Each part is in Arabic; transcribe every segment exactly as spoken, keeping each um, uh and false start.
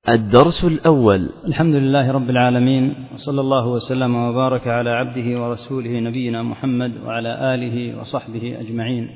الدرس الأول. الحمد لله رب العالمين، وصلى الله وسلم وبارك على عبده ورسوله نبينا محمد وعلى آله وصحبه أجمعين.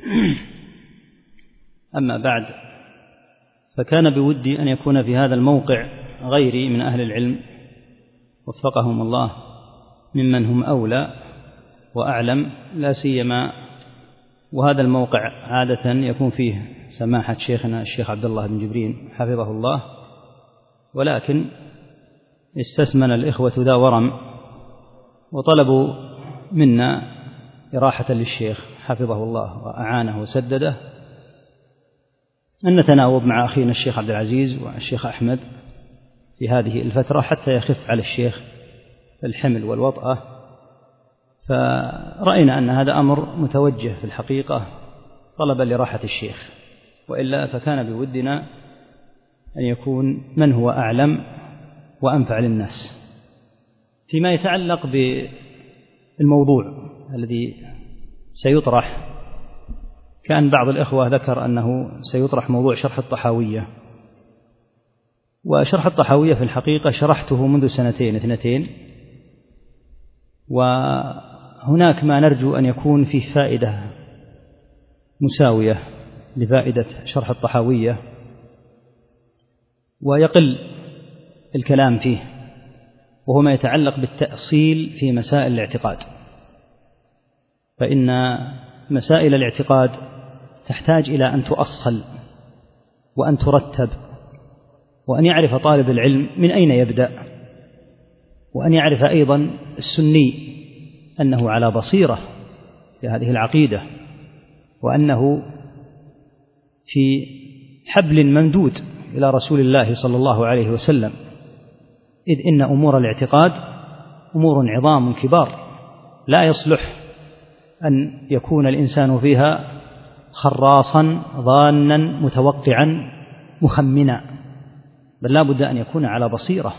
أما بعد، فكان بودي أن يكون في هذا الموقع غيري من أهل العلم وفقهم الله ممن هم أولى وأعلم، لا سيما وهذا الموقع عادة يكون فيه سماحة شيخنا الشيخ عبد الله بن جبرين حفظه الله، ولكن استثمن الإخوة ذا ورم وطلبوا منا إراحة للشيخ حفظه الله وأعانه وسدده أن نتناوب مع أخينا الشيخ عبد العزيز والشيخ أحمد في هذه الفترة حتى يخف على الشيخ الحمل والوطأة. فرأينا أن هذا أمر متوجه في الحقيقة طلبا لراحة الشيخ، وإلا فكان بودنا أن يكون من هو أعلم وأنفع للناس. فيما يتعلق بالموضوع الذي سيطرح، كان بعض الإخوة ذكر أنه سيطرح موضوع شرح الطحاوية، وشرح الطحاوية في الحقيقة شرحته منذ سنتين اثنتين، وهناك ما نرجو أن يكون فيه فائدة مساوية لفائدة شرح الطحاوية ويقل الكلام فيه، وهو ما يتعلق بالتأصيل في مسائل الاعتقاد. فإن مسائل الاعتقاد تحتاج إلى أن تؤصل وأن ترتب، وأن يعرف طالب العلم من أين يبدأ، وأن يعرف أيضا السني أنه على بصيرة في هذه العقيدة، وأنه في حبل ممدود إلى رسول الله صلى الله عليه وسلم، إذ إن أمور الاعتقاد أمور عظام كبار لا يصلح أن يكون الإنسان فيها خراصا ظانا متوقعا مخمنا، بل لا بد أن يكون على بصيرة.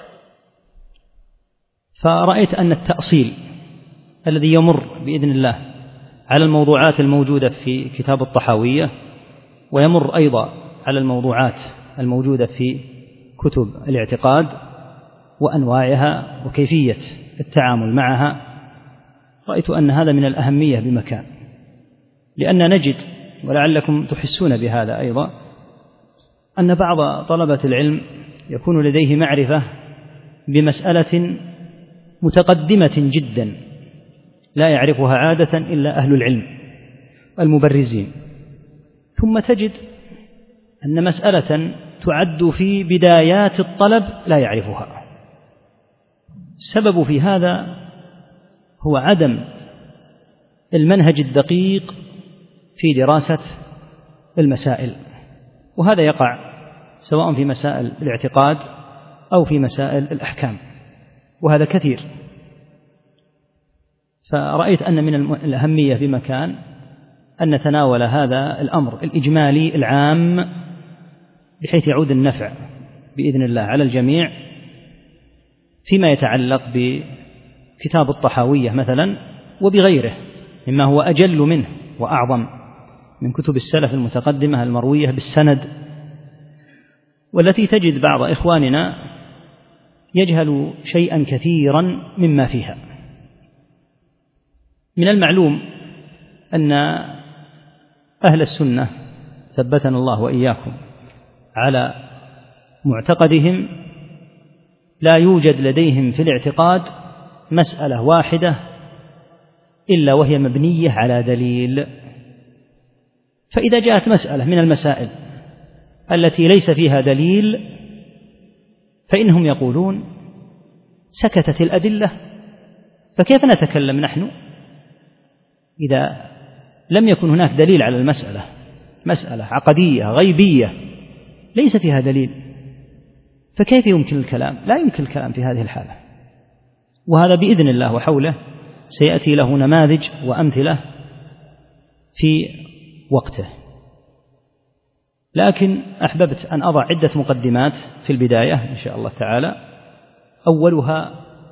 فرأيت أن التأصيل الذي يمر بإذن الله على الموضوعات الموجودة في كتاب الطحاوية، ويمر أيضا على الموضوعات الموجودة في كتب الاعتقاد وأنواعها وكيفية التعامل معها، رأيت أن هذا من الأهمية بمكان، لأن نجد ولعلكم تحسون بهذا أيضا أن بعض طلبة العلم يكون لديه معرفة بمسألة متقدمة جدا لا يعرفها عادة إلا أهل العلم المبرزين، ثم تجد أن مسألة تعد في بدايات الطلب لا يعرفها. السبب في هذا هو عدم المنهج الدقيق في دراسة المسائل، وهذا يقع سواء في مسائل الاعتقاد أو في مسائل الأحكام، وهذا كثير. فرأيت أن من الأهمية بمكان أن نتناول هذا الأمر الإجمالي العام بحيث يعود النفع بإذن الله على الجميع فيما يتعلق بكتاب الطحاوية مثلا، وبغيره مما هو أجل منه وأعظم من كتب السلف المتقدمة المروية بالسند، والتي تجد بعض إخواننا يجهل شيئا كثيرا مما فيها. من المعلوم أن أهل السنة ثبتنا الله وإياكم على معتقدهم لا يوجد لديهم في الاعتقاد مسألة واحدة إلا وهي مبنية على دليل. فإذا جاءت مسألة من المسائل التي ليس فيها دليل فإنهم يقولون سكتت الأدلة، فكيف نتكلم نحن إذا لم يكن هناك دليل على المسألة؟ مسألة عقدية غيبية ليس فيها دليل، فكيف يمكن الكلام؟ لا يمكن الكلام في هذه الحالة. وهذا بإذن الله وحوله سيأتي له نماذج وأمثلة في وقته، لكن أحببت أن أضع عدة مقدمات في البداية إن شاء الله تعالى. أولها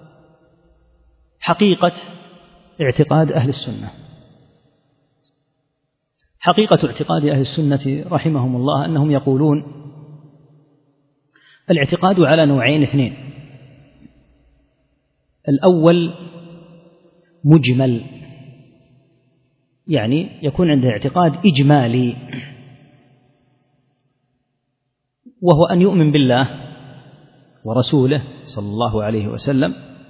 حقيقة اعتقاد أهل السنة. حقيقة اعتقاد أهل السنة رحمهم الله أنهم يقولون الاعتقاد على نوعين اثنين. الأول مجمل، يعني يكون عنده اعتقاد إجمالي، وهو أن يؤمن بالله ورسوله صلى الله عليه وسلم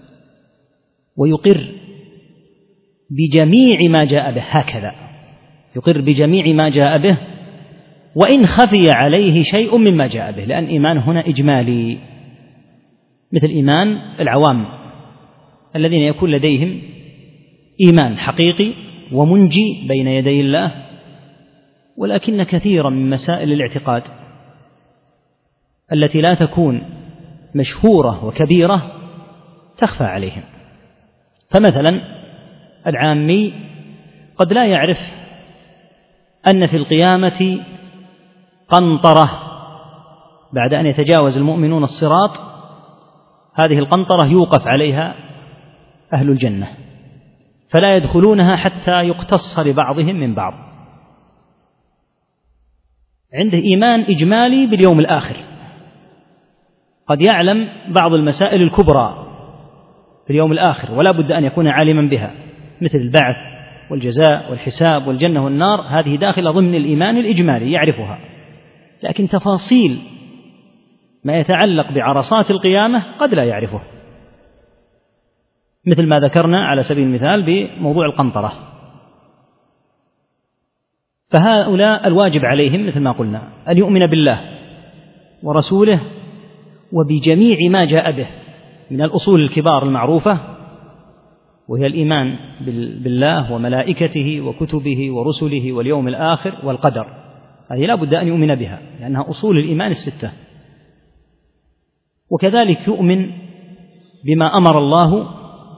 ويقر بجميع ما جاء به، هكذا يقر بجميع ما جاء به وإن خفي عليه شيء مما جاء به، لأن إيمان هنا إجمالي، مثل إيمان العوام الذين يكون لديهم إيمان حقيقي ومنجي بين يدي الله، ولكن كثيرا من مسائل الاعتقاد التي لا تكون مشهورة وكبيرة تخفى عليهم. فمثلا العامي قد لا يعرف أن في القيامة قنطرة بعد أن يتجاوز المؤمنون الصراط، هذه القنطرة يوقف عليها أهل الجنة فلا يدخلونها حتى يقتص لبعضهم من بعض. عنده إيمان إجمالي باليوم الآخر، قد يعلم بعض المسائل الكبرى في اليوم الآخر ولا بد أن يكون عالما بها، مثل البعث والجزاء والحساب والجنة والنار، هذه داخلة ضمن الإيمان الإجمالي يعرفها، لكن تفاصيل ما يتعلق بعرصات القيامة قد لا يعرفه، مثل ما ذكرنا على سبيل المثال بموضوع القنطرة. فهؤلاء الواجب عليهم مثل ما قلنا أن يؤمن بالله ورسوله وبجميع ما جاء به من الأصول الكبار المعروفة، وهي الإيمان بالله وملائكته وكتبه ورسله واليوم الآخر والقدر، هذه لا بد أن يؤمن بها لأنها أصول الإيمان الستة. وكذلك يؤمن بما أمر الله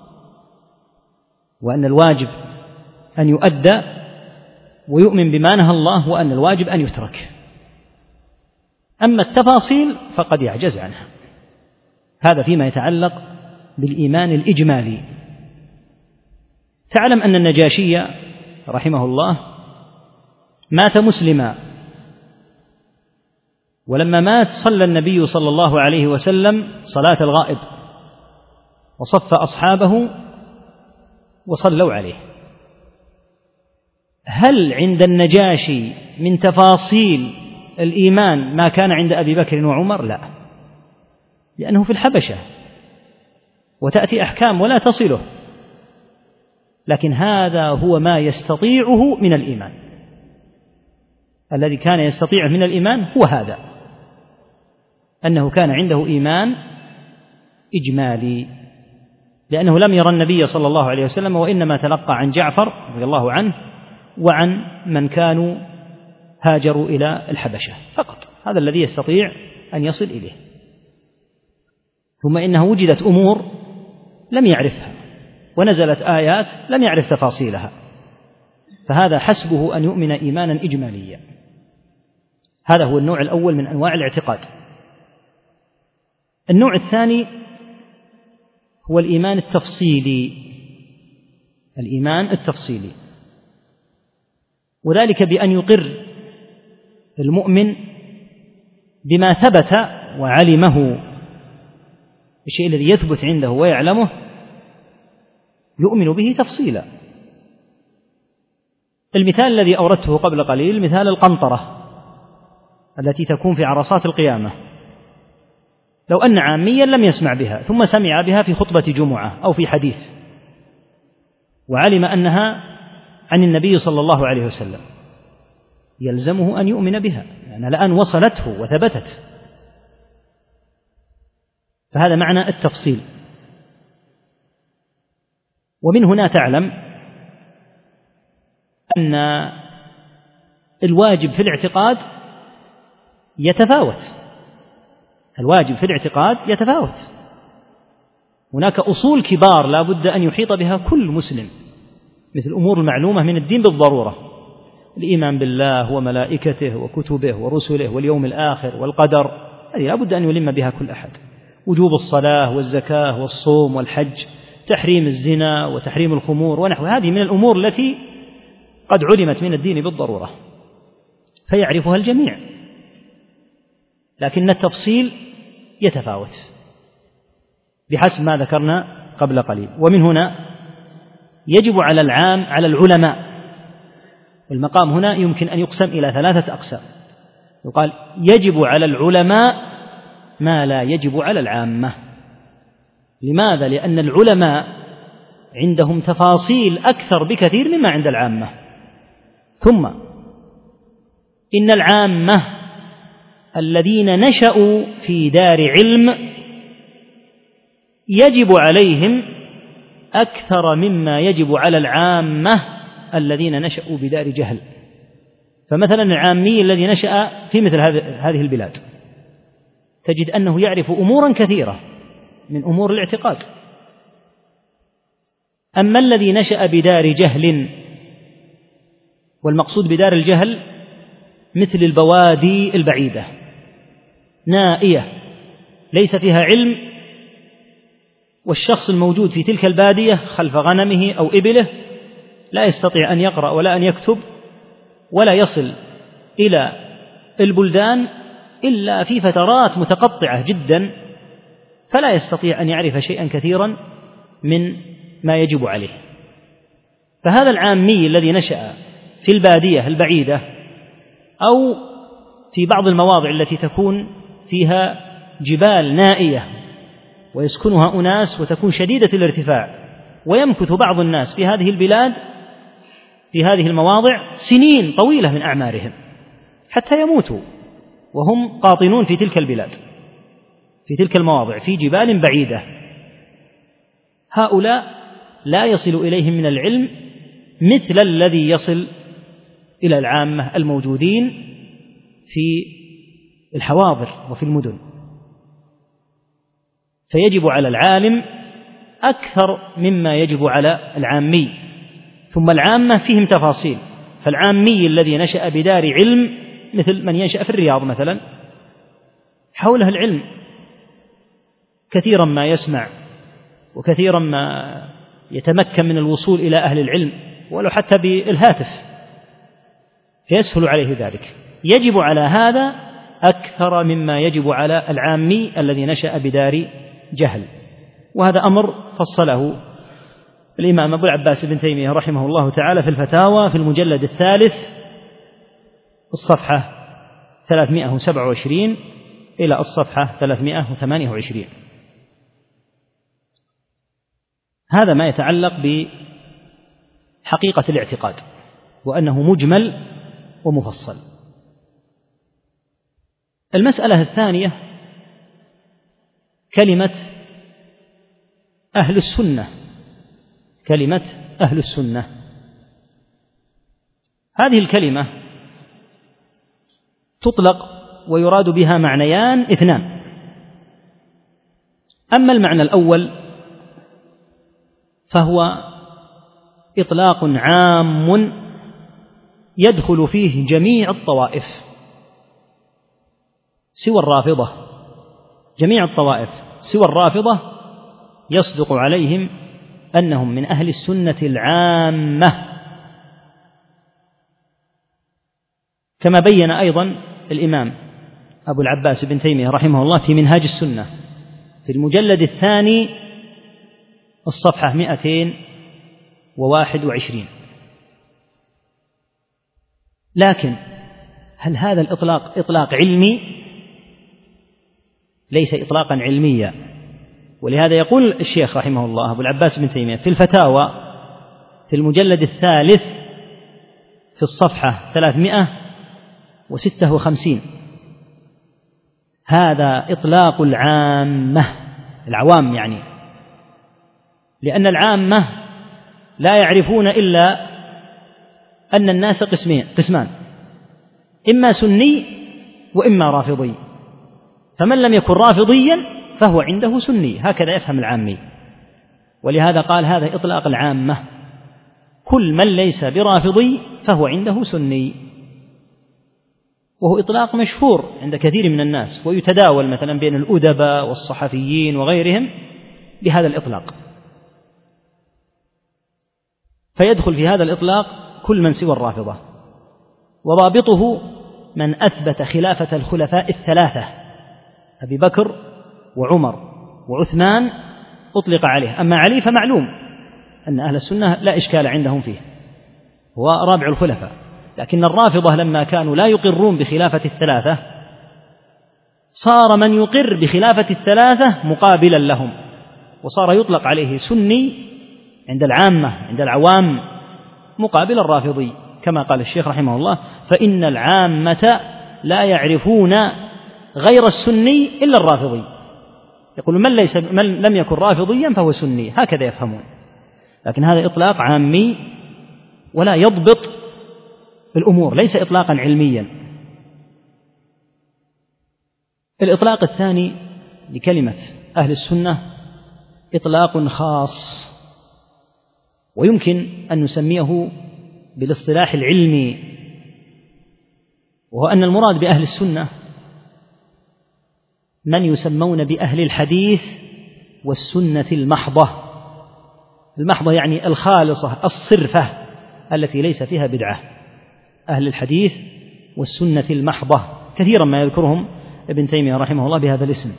وأن الواجب أن يؤدى، ويؤمن بما نهى الله وأن الواجب أن يترك. أما التفاصيل فقد يعجز عنها. هذا فيما يتعلق بالإيمان الإجمالي. تعلم أن النجاشي رحمه الله مات مسلما، ولما مات صلى النبي صلى الله عليه وسلم صلاة الغائب وصف أصحابه وصلوا عليه. هل عند النجاشي من تفاصيل الإيمان ما كان عند أبي بكر وعمر؟ لا، لأنه في الحبشة وتأتي أحكام ولا تصله، لكن هذا هو ما يستطيعه من الإيمان. الذي كان يستطيعه من الإيمان هو هذا، أنه كان عنده إيمان إجمالي، لأنه لم يرى النبي صلى الله عليه وسلم، وإنما تلقى عن جعفر رضي الله عنه وعن من كانوا هاجروا إلى الحبشة فقط. هذا الذي يستطيع أن يصل إليه. ثم إنه وجدت أمور لم يعرفها ونزلت آيات لم يعرف تفاصيلها، فهذا حسبه أن يؤمن إيمانا إجماليا. هذا هو النوع الأول من أنواع الاعتقاد. النوع الثاني هو الإيمان التفصيلي، الإيمان التفصيلي، وذلك بأن يقر المؤمن بما ثبت وعلمه، الشيء الذي يثبت عنده ويعلمه يؤمن به تفصيلا. المثال الذي أوردته قبل قليل مثال القنطرة التي تكون في عرصات القيامة، لو أن عاميا لم يسمع بها ثم سمع بها في خطبة جمعة أو في حديث وعلم أنها عن النبي صلى الله عليه وسلم، يلزمه أن يؤمن بها لأنها الآن وصلته وثبتت. فهذا معنى التفصيل. ومن هنا تعلم أن الواجب في الاعتقاد يتفاوت، الواجب في الاعتقاد يتفاوت. هناك أصول كبار لا بد أن يحيط بها كل مسلم، مثل الأمور المعلومة من الدين بالضرورة، الإيمان بالله وملائكته وكتبه ورسله واليوم الآخر والقدر، هذه لا بد أن يلم بها كل أحد. وجوب الصلاة والزكاة والصوم والحج، تحريم الزنا وتحريم الخمور ونحو هذه من الأمور التي قد علمت من الدين بالضرورة فيعرفها الجميع. لكن التفصيل يتفاوت بحسب ما ذكرنا قبل قليل. ومن هنا يجب على العام على العلماء، والمقام هنا يمكن أن يقسم إلى ثلاثة أقسام. يقال يجب على العلماء ما لا يجب على العامة. لماذا؟ لأن العلماء عندهم تفاصيل أكثر بكثير مما عند العامة. ثم إن العامة الذين نشأوا في دار علم يجب عليهم أكثر مما يجب على العامة الذين نشأوا بدار جهل. فمثلا العامي الذي نشأ في مثل هذه البلاد تجد أنه يعرف أمورا كثيرة من أمور الاعتقاد. أما الذي نشأ بدار جهل، والمقصود بدار الجهل مثل البوادي البعيدة نائية ليس فيها علم، والشخص الموجود في تلك البادية خلف غنمه أو إبله لا يستطيع أن يقرأ ولا أن يكتب ولا يصل إلى البلدان إلا في فترات متقطعة جدا، فلا يستطيع أن يعرف شيئا كثيرا من ما يجب عليه. فهذا العامي الذي نشأ في البادية البعيدة أو في بعض المواضع التي تكون فيها جبال نائية ويسكنها أناس وتكون شديدة الارتفاع، ويمكث بعض الناس في هذه البلاد في هذه المواضع سنين طويلة من أعمارهم حتى يموتوا وهم قاطنون في تلك البلاد في تلك المواضع في جبال بعيدة. هؤلاء لا يصل إليهم من العلم مثل الذي يصل إلى العامة الموجودين في الحواضر وفي المدن. فيجب على العالم أكثر مما يجب على العامي. ثم العامة فيهم تفاصيل، فالعامي الذي نشأ بدار علم مثل من ينشأ في الرياض مثلا حوله العلم كثيرا ما يسمع وكثيرا ما يتمكن من الوصول إلى أهل العلم ولو حتى بالهاتف فيسهل عليه ذلك. يجب على هذا أكثر مما يجب على العامي الذي نشأ بدار جهل. وهذا أمر فصله الإمام أبو العباس بن تيمية رحمه الله تعالى في الفتاوى في المجلد الثالث الصفحة ثلاثمائة وسبعة وعشرين إلى الصفحة ثلاثمائة وثمانية وعشرين. هذا ما يتعلق بحقيقة الاعتقاد وأنه مجمل ومفصل. المسألة الثانية كلمة أهل السنة. كلمة أهل السنة هذه الكلمة تطلق ويراد بها معنيان اثنان. أما المعنى الأول فهو إطلاق عام يدخل فيه جميع الطوائف سوى الرافضة. جميع الطوائف سوى الرافضة يصدق عليهم أنهم من أهل السنة العامة، كما بين أيضا الإمام أبو العباس بن تيمية رحمه الله في منهاج السنة في المجلد الثاني الصفحة مئتين وواحد وعشرين. لكن هل هذا الإطلاق إطلاق علمي؟ ليس إطلاقا علميا. ولهذا يقول الشيخ رحمه الله أبو العباس بن تيمية في الفتاوى في المجلد الثالث في الصفحة ثلاثمائة وستة وخمسين: هذا إطلاق العامة، العوام يعني، لأن العامة لا يعرفون إلا أن الناس قسمين قسمان، إما سني وإما رافضي، فمن لم يكن رافضيا فهو عنده سني، هكذا يفهم العامي. ولهذا قال هذا إطلاق العامة، كل من ليس برافضي فهو عنده سني، وهو إطلاق مشهور عند كثير من الناس ويتداول مثلا بين الأدباء والصحفيين وغيرهم بهذا الإطلاق. فيدخل في هذا الإطلاق كل من سوى الرافضة، وضابطه من أثبت خلافة الخلفاء الثلاثة أبي بكر وعمر وعثمان أطلق عليه. أما علي فمعلوم أن أهل السنة لا إشكال عندهم فيه، هو رابع الخلفاء. لكن الرافضة لما كانوا لا يقرون بخلافة الثلاثة صار من يقر بخلافة الثلاثة مقابلا لهم، وصار يطلق عليه سني عند العامة عند العوام مقابل الرافضي، كما قال الشيخ رحمه الله: فإن العامة لا يعرفون غير السني إلا الرافضي. يقول من, ليس من لم يكن رافضيا فهو سني، هكذا يفهمون. لكن هذا إطلاق عامي ولا يضبط الأمور، ليس إطلاقا علميا. الإطلاق الثاني لكلمة أهل السنة إطلاق خاص، ويمكن أن نسميه بالاصطلاح العلمي، وهو أن المراد بأهل السنة من يسمون بأهل الحديث والسنة المحضة. المحضة يعني الخالصة الصرفة التي ليس فيها بدعة، أهل الحديث والسنة المحضة، كثيرا ما يذكرهم ابن تيمية رحمه الله بهذا الاسم.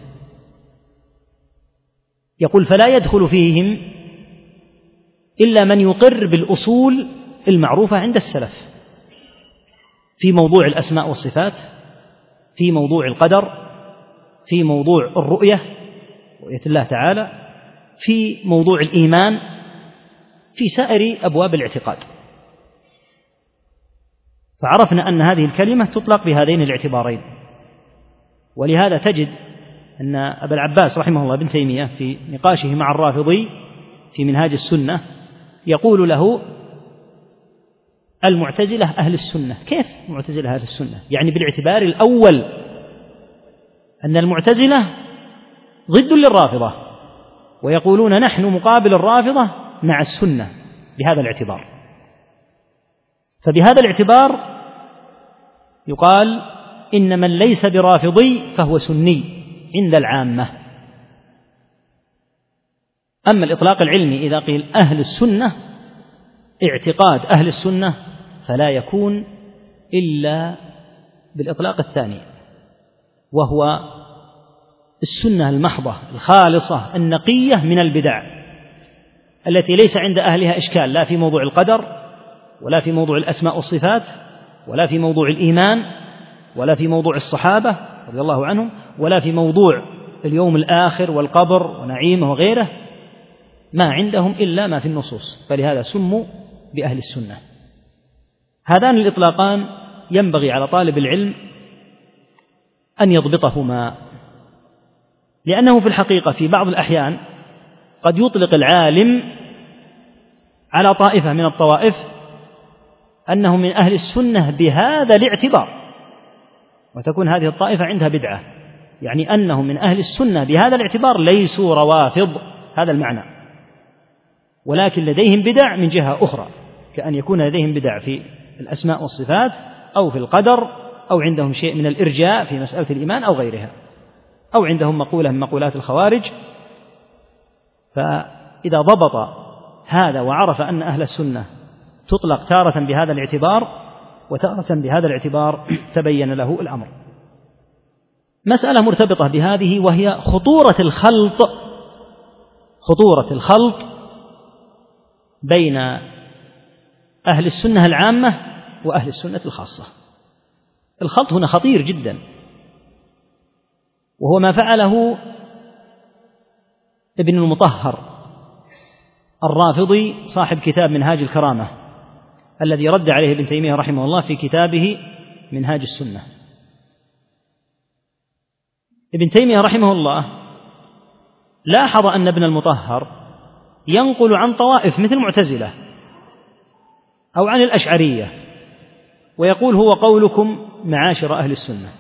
يقول: فلا يدخل فيهم إلا من يقر بالأصول المعروفة عند السلف في موضوع الأسماء والصفات، في موضوع القدر، في موضوع الرؤية رؤية الله تعالى، في موضوع الإيمان، في سائر أبواب الاعتقاد. فعرفنا أن هذه الكلمة تطلق بهذين الاعتبارين. ولهذا تجد أن أبا العباس رحمه الله ابن تيمية في نقاشه مع الرافضي في منهاج السنة يقول له: المعتزلة أهل السنة. كيف معتزلة أهل السنة؟ يعني بالاعتبار الأول أن المعتزلة ضد للرافضة، ويقولون نحن مقابل الرافضة مع السنة بهذا الاعتبار. فبهذا الاعتبار يقال إن من ليس برافضي فهو سني عند العامة. أما الإطلاق العلمي إذا قيل أهل السنة اعتقاد أهل السنة فلا يكون إلا بالإطلاق الثاني، وهو السنة المحضة الخالصة النقية من البدع التي ليس عند أهلها إشكال، لا في موضوع القدر، ولا في موضوع الأسماء والصفات، ولا في موضوع الإيمان، ولا في موضوع الصحابة رضي الله عنهم، ولا في موضوع اليوم الآخر والقبر ونعيمه وغيره. ما عندهم إلا ما في النصوص، فلهذا سموا بأهل السنة. هذان الإطلاقان ينبغي على طالب العلم أن يضبطهما، لأنه في الحقيقة في بعض الأحيان قد يطلق العالم على طائفة من الطوائف أنه من أهل السنة بهذا الاعتبار، وتكون هذه الطائفة عندها بدعة، يعني أنهم من أهل السنة بهذا الاعتبار ليسوا روافض، هذا المعنى، ولكن لديهم بدع من جهة أخرى، كأن يكون لديهم بدع في الأسماء والصفات أو في القدر، أو عندهم شيء من الإرجاء في مسألة الإيمان أو غيرها، أو عندهم مقولة من مقولات الخوارج. فإذا ضبط هذا وعرف أن أهل السنة تطلق تارة بهذا الاعتبار وتارة بهذا الاعتبار تبين له الأمر. مسألة مرتبطة بهذه وهي خطورة الخلط خطورة الخلط بين أهل السنة العامة وأهل السنة الخاصة. الخلط هنا خطير جدا، وهو ما فعله ابن المطهر الرافضي صاحب كتاب منهاج الكرامة الذي رد عليه ابن تيمية رحمه الله في كتابه منهاج السنة. ابن تيمية رحمه الله لاحظ أن ابن المطهر ينقل عن طوائف مثل المعتزلة أو عن الأشعرية ويقول هو قولكم معاشر أهل السنة،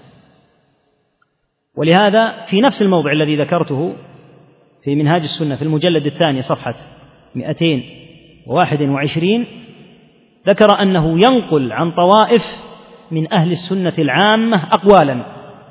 ولهذا في نفس الموضع الذي ذكرته في منهاج السنة في المجلد الثاني صفحة مئتين وواحد وعشرين ذكر أنه ينقل عن طوائف من أهل السنة العامة أقوالا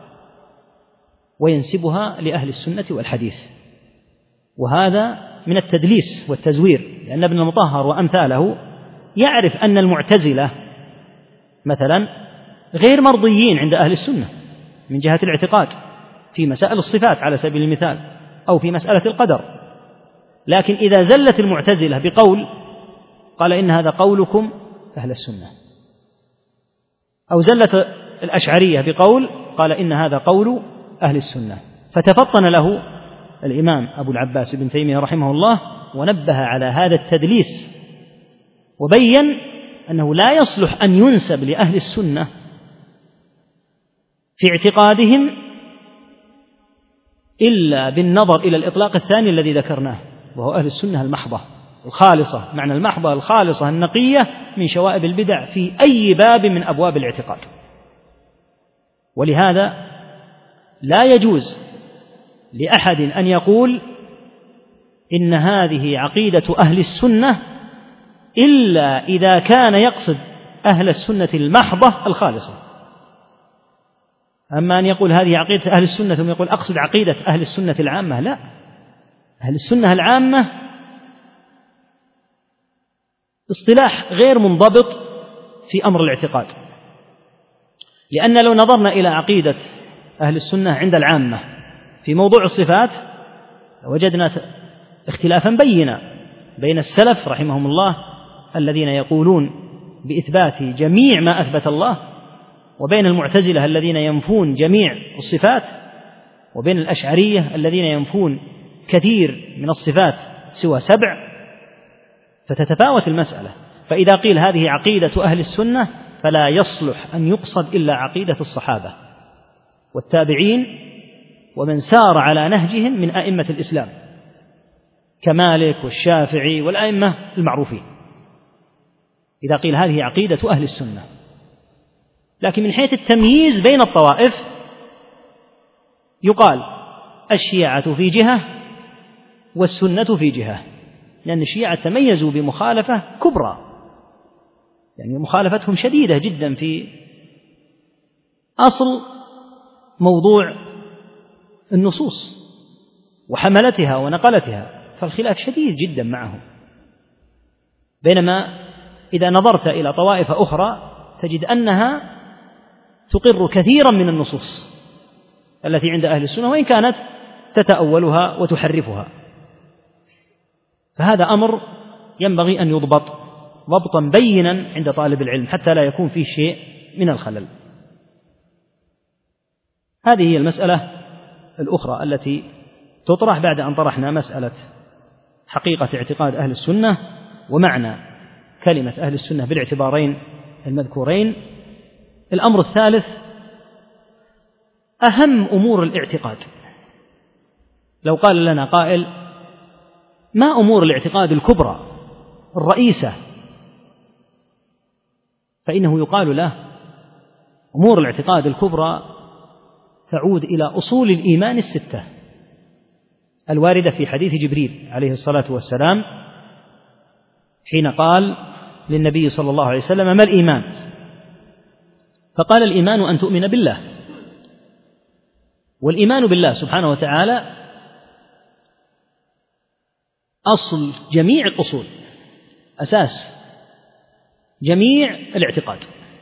وينسبها لأهل السنة والحديث، وهذا من التدليس والتزوير، لأن ابن المطهر وأمثاله يعرف أن المعتزلة مثلا غير مرضيين عند أهل السنة من جهة الاعتقاد، في مسائل الصفات على سبيل المثال أو في مسألة القدر. لكن إذا زلت المعتزلة بقول قال إن هذا قولكم أهل السنة، أو زلت الأشعرية بقول قال إن هذا قول أهل السنة، فتفطن له الإمام أبو العباس ابن تيمية رحمه الله ونبه على هذا التدليس، وبين أنه لا يصلح أن ينسب لأهل السنة في اعتقادهم إلا بالنظر إلى الإطلاق الثاني الذي ذكرناه، وهو أهل السنة المحضة الخالصة، معنى المحضة الخالصة النقية من شوائب البدع في أي باب من أبواب الاعتقاد. ولهذا لا يجوز لأحد أن يقول إن هذه عقيدة أهل السنة إلا إذا كان يقصد أهل السنة المحضة الخالصة. أما أن يقول هذه عقيدة أهل السنة ثم يقول أقصد عقيدة أهل السنة العامة، لا، أهل السنة العامة اصطلاح غير منضبط في أمر الاعتقاد، لأن لو نظرنا إلى عقيدة أهل السنة عند العامة في موضوع الصفات وجدنا اختلافا بينا بين السلف رحمهم الله الذين يقولون بإثبات جميع ما أثبت الله، وبين المعتزلة الذين ينفون جميع الصفات، وبين الأشعرية الذين ينفون كثير من الصفات سوى سبع، فتتفاوت المسألة. فإذا قيل هذه عقيدة أهل السنة فلا يصلح أن يقصد إلا عقيدة الصحابة والتابعين ومن سار على نهجهم من أئمة الإسلام كمالك والشافعي والأئمة المعروفين، إذا قيل هذه عقيدة أهل السنة. لكن من حيث التمييز بين الطوائف يقال الشيعة في جهة والسنة في جهة، لأن الشيعة تميزوا بمخالفة كبرى، يعني مخالفتهم شديدة جدا في أصل موضوع النصوص وحملتها ونقلتها، فالخلاف شديد جدا معهم. بينما إذا نظرت إلى طوائف أخرى تجد أنها تقر كثيرا من النصوص التي عند أهل السنة وإن كانت تتأولها وتحرفها. فهذا أمر ينبغي أن يضبط ضبطا بينا عند طالب العلم حتى لا يكون فيه شيء من الخلل. هذه هي المسألة الأخرى التي تطرح بعد أن طرحنا مسألة حقيقة اعتقاد أهل السنة ومعنى كلمة أهل السنة بالاعتبارين المذكورين. الأمر الثالث أهم أمور الاعتقاد. لو قال لنا قائل ما أمور الاعتقاد الكبرى الرئيسة، فإنه يقال له أمور الاعتقاد الكبرى تعود إلى أصول الإيمان الستة الواردة في حديث جبريل عليه الصلاة والسلام حين قال للنبي صلى الله عليه وسلم ما الإيمان؟ فقال الإيمان أن تؤمن بالله. والإيمان بالله سبحانه وتعالى أصل جميع الأصول، أساس جميع الاعتقاد،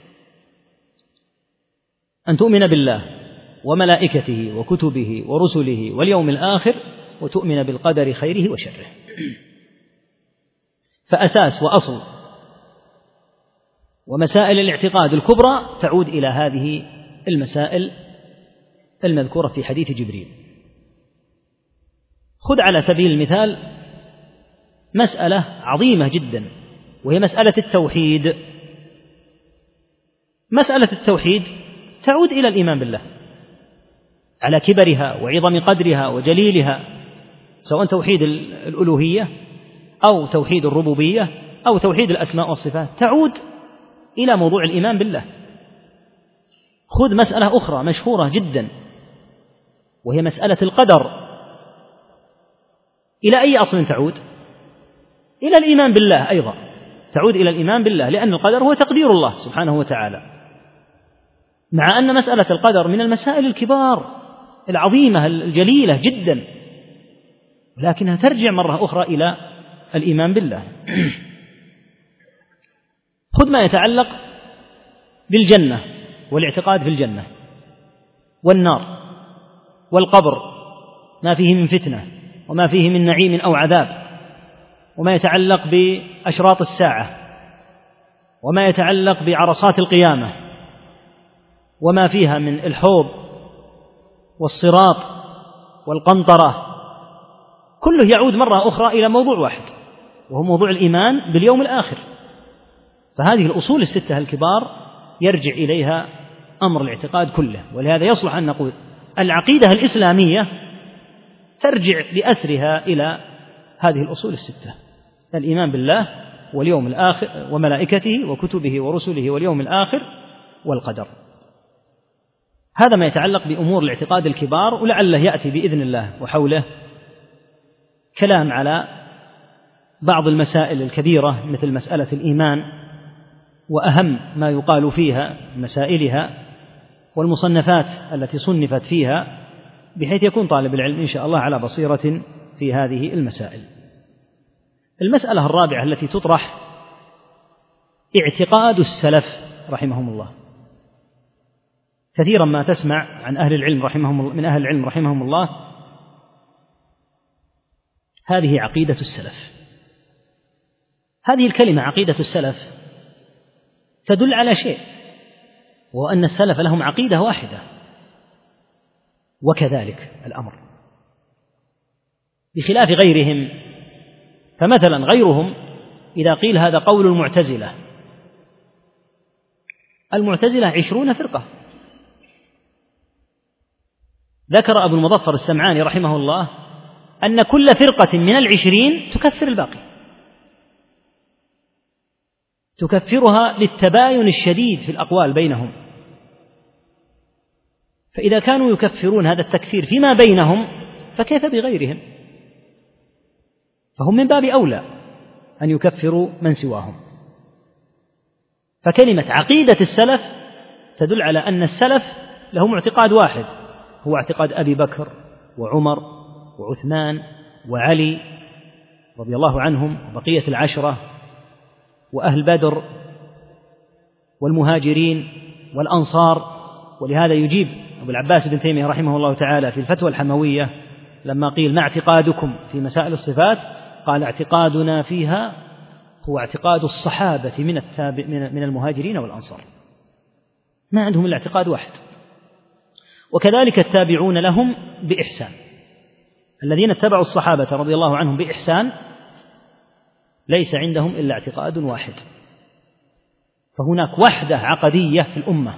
أن تؤمن بالله وملائكته وكتبه ورسله واليوم الآخر وتؤمن بالقدر خيره وشره. فأساس وأصل ومسائل الاعتقاد الكبرى تعود إلى هذه المسائل المذكورة في حديث جبريل. خذ على سبيل المثال مسألة عظيمة جدا وهي مسألة التوحيد. مسألة التوحيد تعود إلى الإيمان بالله على كبرها وعظم قدرها وجليلها، سواء توحيد الألوهية أو توحيد الربوبية أو توحيد الأسماء والصفات، تعود إلى موضوع الإيمان بالله. خذ مسألة أخرى مشهورة جدا وهي مسألة القدر، إلى أي أصل تعود؟ إلى الإيمان بالله أيضا، تعود إلى الإيمان بالله، لأن القدر هو تقدير الله سبحانه وتعالى، مع أن مسألة القدر من المسائل الكبار العظيمة الجليلة جدا، لكنها ترجع مرة أخرى إلى الإيمان بالله. خذ ما يتعلق بالجنة والاعتقاد في الجنة والنار. والقبر ما فيه من فتنة وما فيه من نعيم أو عذاب، وما يتعلق بأشراط الساعة، وما يتعلق بعرصات القيامة، وما فيها من الحوض والصراط والقنطرة، كله يعود مرة أخرى إلى موضوع واحد، وهو موضوع الإيمان باليوم الآخر. فهذه الأصول الستة الكبار يرجع إليها أمر الاعتقاد كله، ولهذا يصلح أن نقول العقيدة الإسلامية ترجع بأسرها إلى هذه الأصول الستة: الإيمان بالله واليوم الآخر وملائكته وكتبه ورسله واليوم الآخر والقدر. هذا ما يتعلق بأمور الاعتقاد الكبار، ولعله يأتي بإذن الله وحوله كلام على بعض المسائل الكبيرة مثل مسألة الإيمان وأهم ما يقال فيها مسائلها والمصنفات التي صنفت فيها، بحيث يكون طالب العلم إن شاء الله على بصيرة في هذه المسائل. المسألة الرابعة التي تطرح اعتقاد السلف رحمهم الله. كثيرا ما تسمع عن أهل العلم رحمهم الله من أهل العلم رحمهم الله هذه عقيدة السلف. هذه الكلمة عقيدة السلف تدل على شيء، وهو أن السلف لهم عقيدة واحدة، وكذلك الأمر بخلاف غيرهم. فمثلا غيرهم إذا قيل هذا قول المعتزلة، المعتزلة عشرون فرقة. ذكر أبو المظفر السمعاني رحمه الله أن كل فرقة من العشرين تكفر الباقي، تكفرها للتباين الشديد في الأقوال بينهم. فإذا كانوا يكفرون هذا التكفير فيما بينهم فكيف بغيرهم؟ فهم من باب أولى أن يكفروا من سواهم. فكلمة عقيدة السلف تدل على أن السلف لهم اعتقاد واحد، هو اعتقاد أبي بكر وعمر وعثمان وعلي رضي الله عنهم وبقية العشرة وأهل بدر والمهاجرين والأنصار. ولهذا يجيب أبو العباس بن تيمية رحمه الله تعالى في الفتوى الحموية لما قيل ما اعتقادكم في مسائل الصفات، قال اعتقادنا فيها هو اعتقاد الصحابة من التابع من المهاجرين والأنصار، ما عندهم إلا اعتقاد واحد. وكذلك التابعون لهم بإحسان، الذين اتبعوا الصحابة رضي الله عنهم بإحسان ليس عندهم إلا اعتقاد واحد. فهناك وحدة عقدية في الأمة،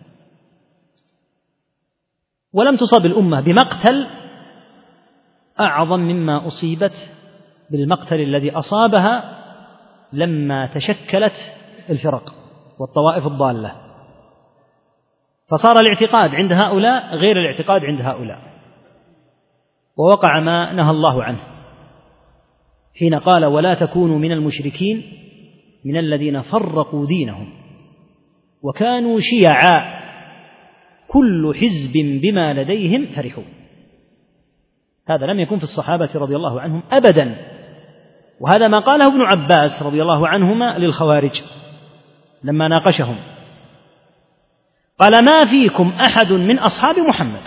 ولم تصب الأمة بمقتل أعظم مما أصيبت بالمقتل الذي أصابها لما تشكلت الفرق والطوائف الضالة. فصار الاعتقاد عند هؤلاء غير الاعتقاد عند هؤلاء، ووقع ما نهى الله عنه حين قال ولا تكونوا من المشركين من الذين فرقوا دينهم وكانوا شيعا كل حزب بما لديهم فرحون. هذا لم يكن في الصحابة رضي الله عنهم أبدا، وهذا ما قاله ابن عباس رضي الله عنهما للخوارج لما ناقشهم، قال ما فيكم أحد من أصحاب محمد،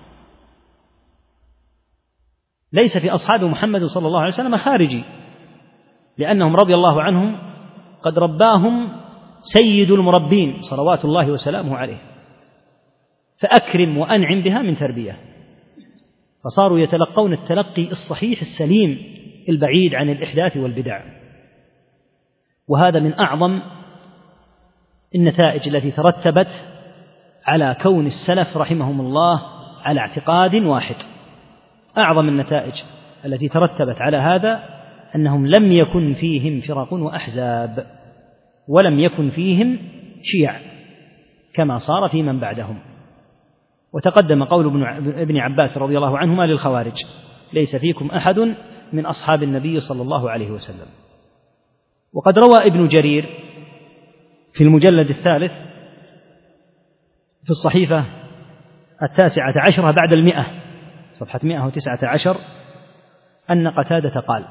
ليس في أصحاب محمد صلى الله عليه وسلم خارجي، لأنهم رضي الله عنهم قد رباهم سيد المربين صلوات الله وسلامه عليه، فأكرم وأنعم بها من تربية، فصاروا يتلقون التلقي الصحيح السليم البعيد عن الإحداث والبدع. وهذا من أعظم النتائج التي ترتبت على كون السلف رحمهم الله على اعتقاد واحد. أعظم النتائج التي ترتبت على هذا أنهم لم يكن فيهم فرق وأحزاب، ولم يكن فيهم شيع كما صار في من بعدهم. وتقدم قول ابن عباس رضي الله عنهما للخوارج ليس فيكم أحد من أصحاب النبي صلى الله عليه وسلم. وقد روى ابن جرير في المجلد الثالث في الصحيفة التاسعة عشرة بعد المئة صفحة مئة وتسعة عشر أن قتادة قال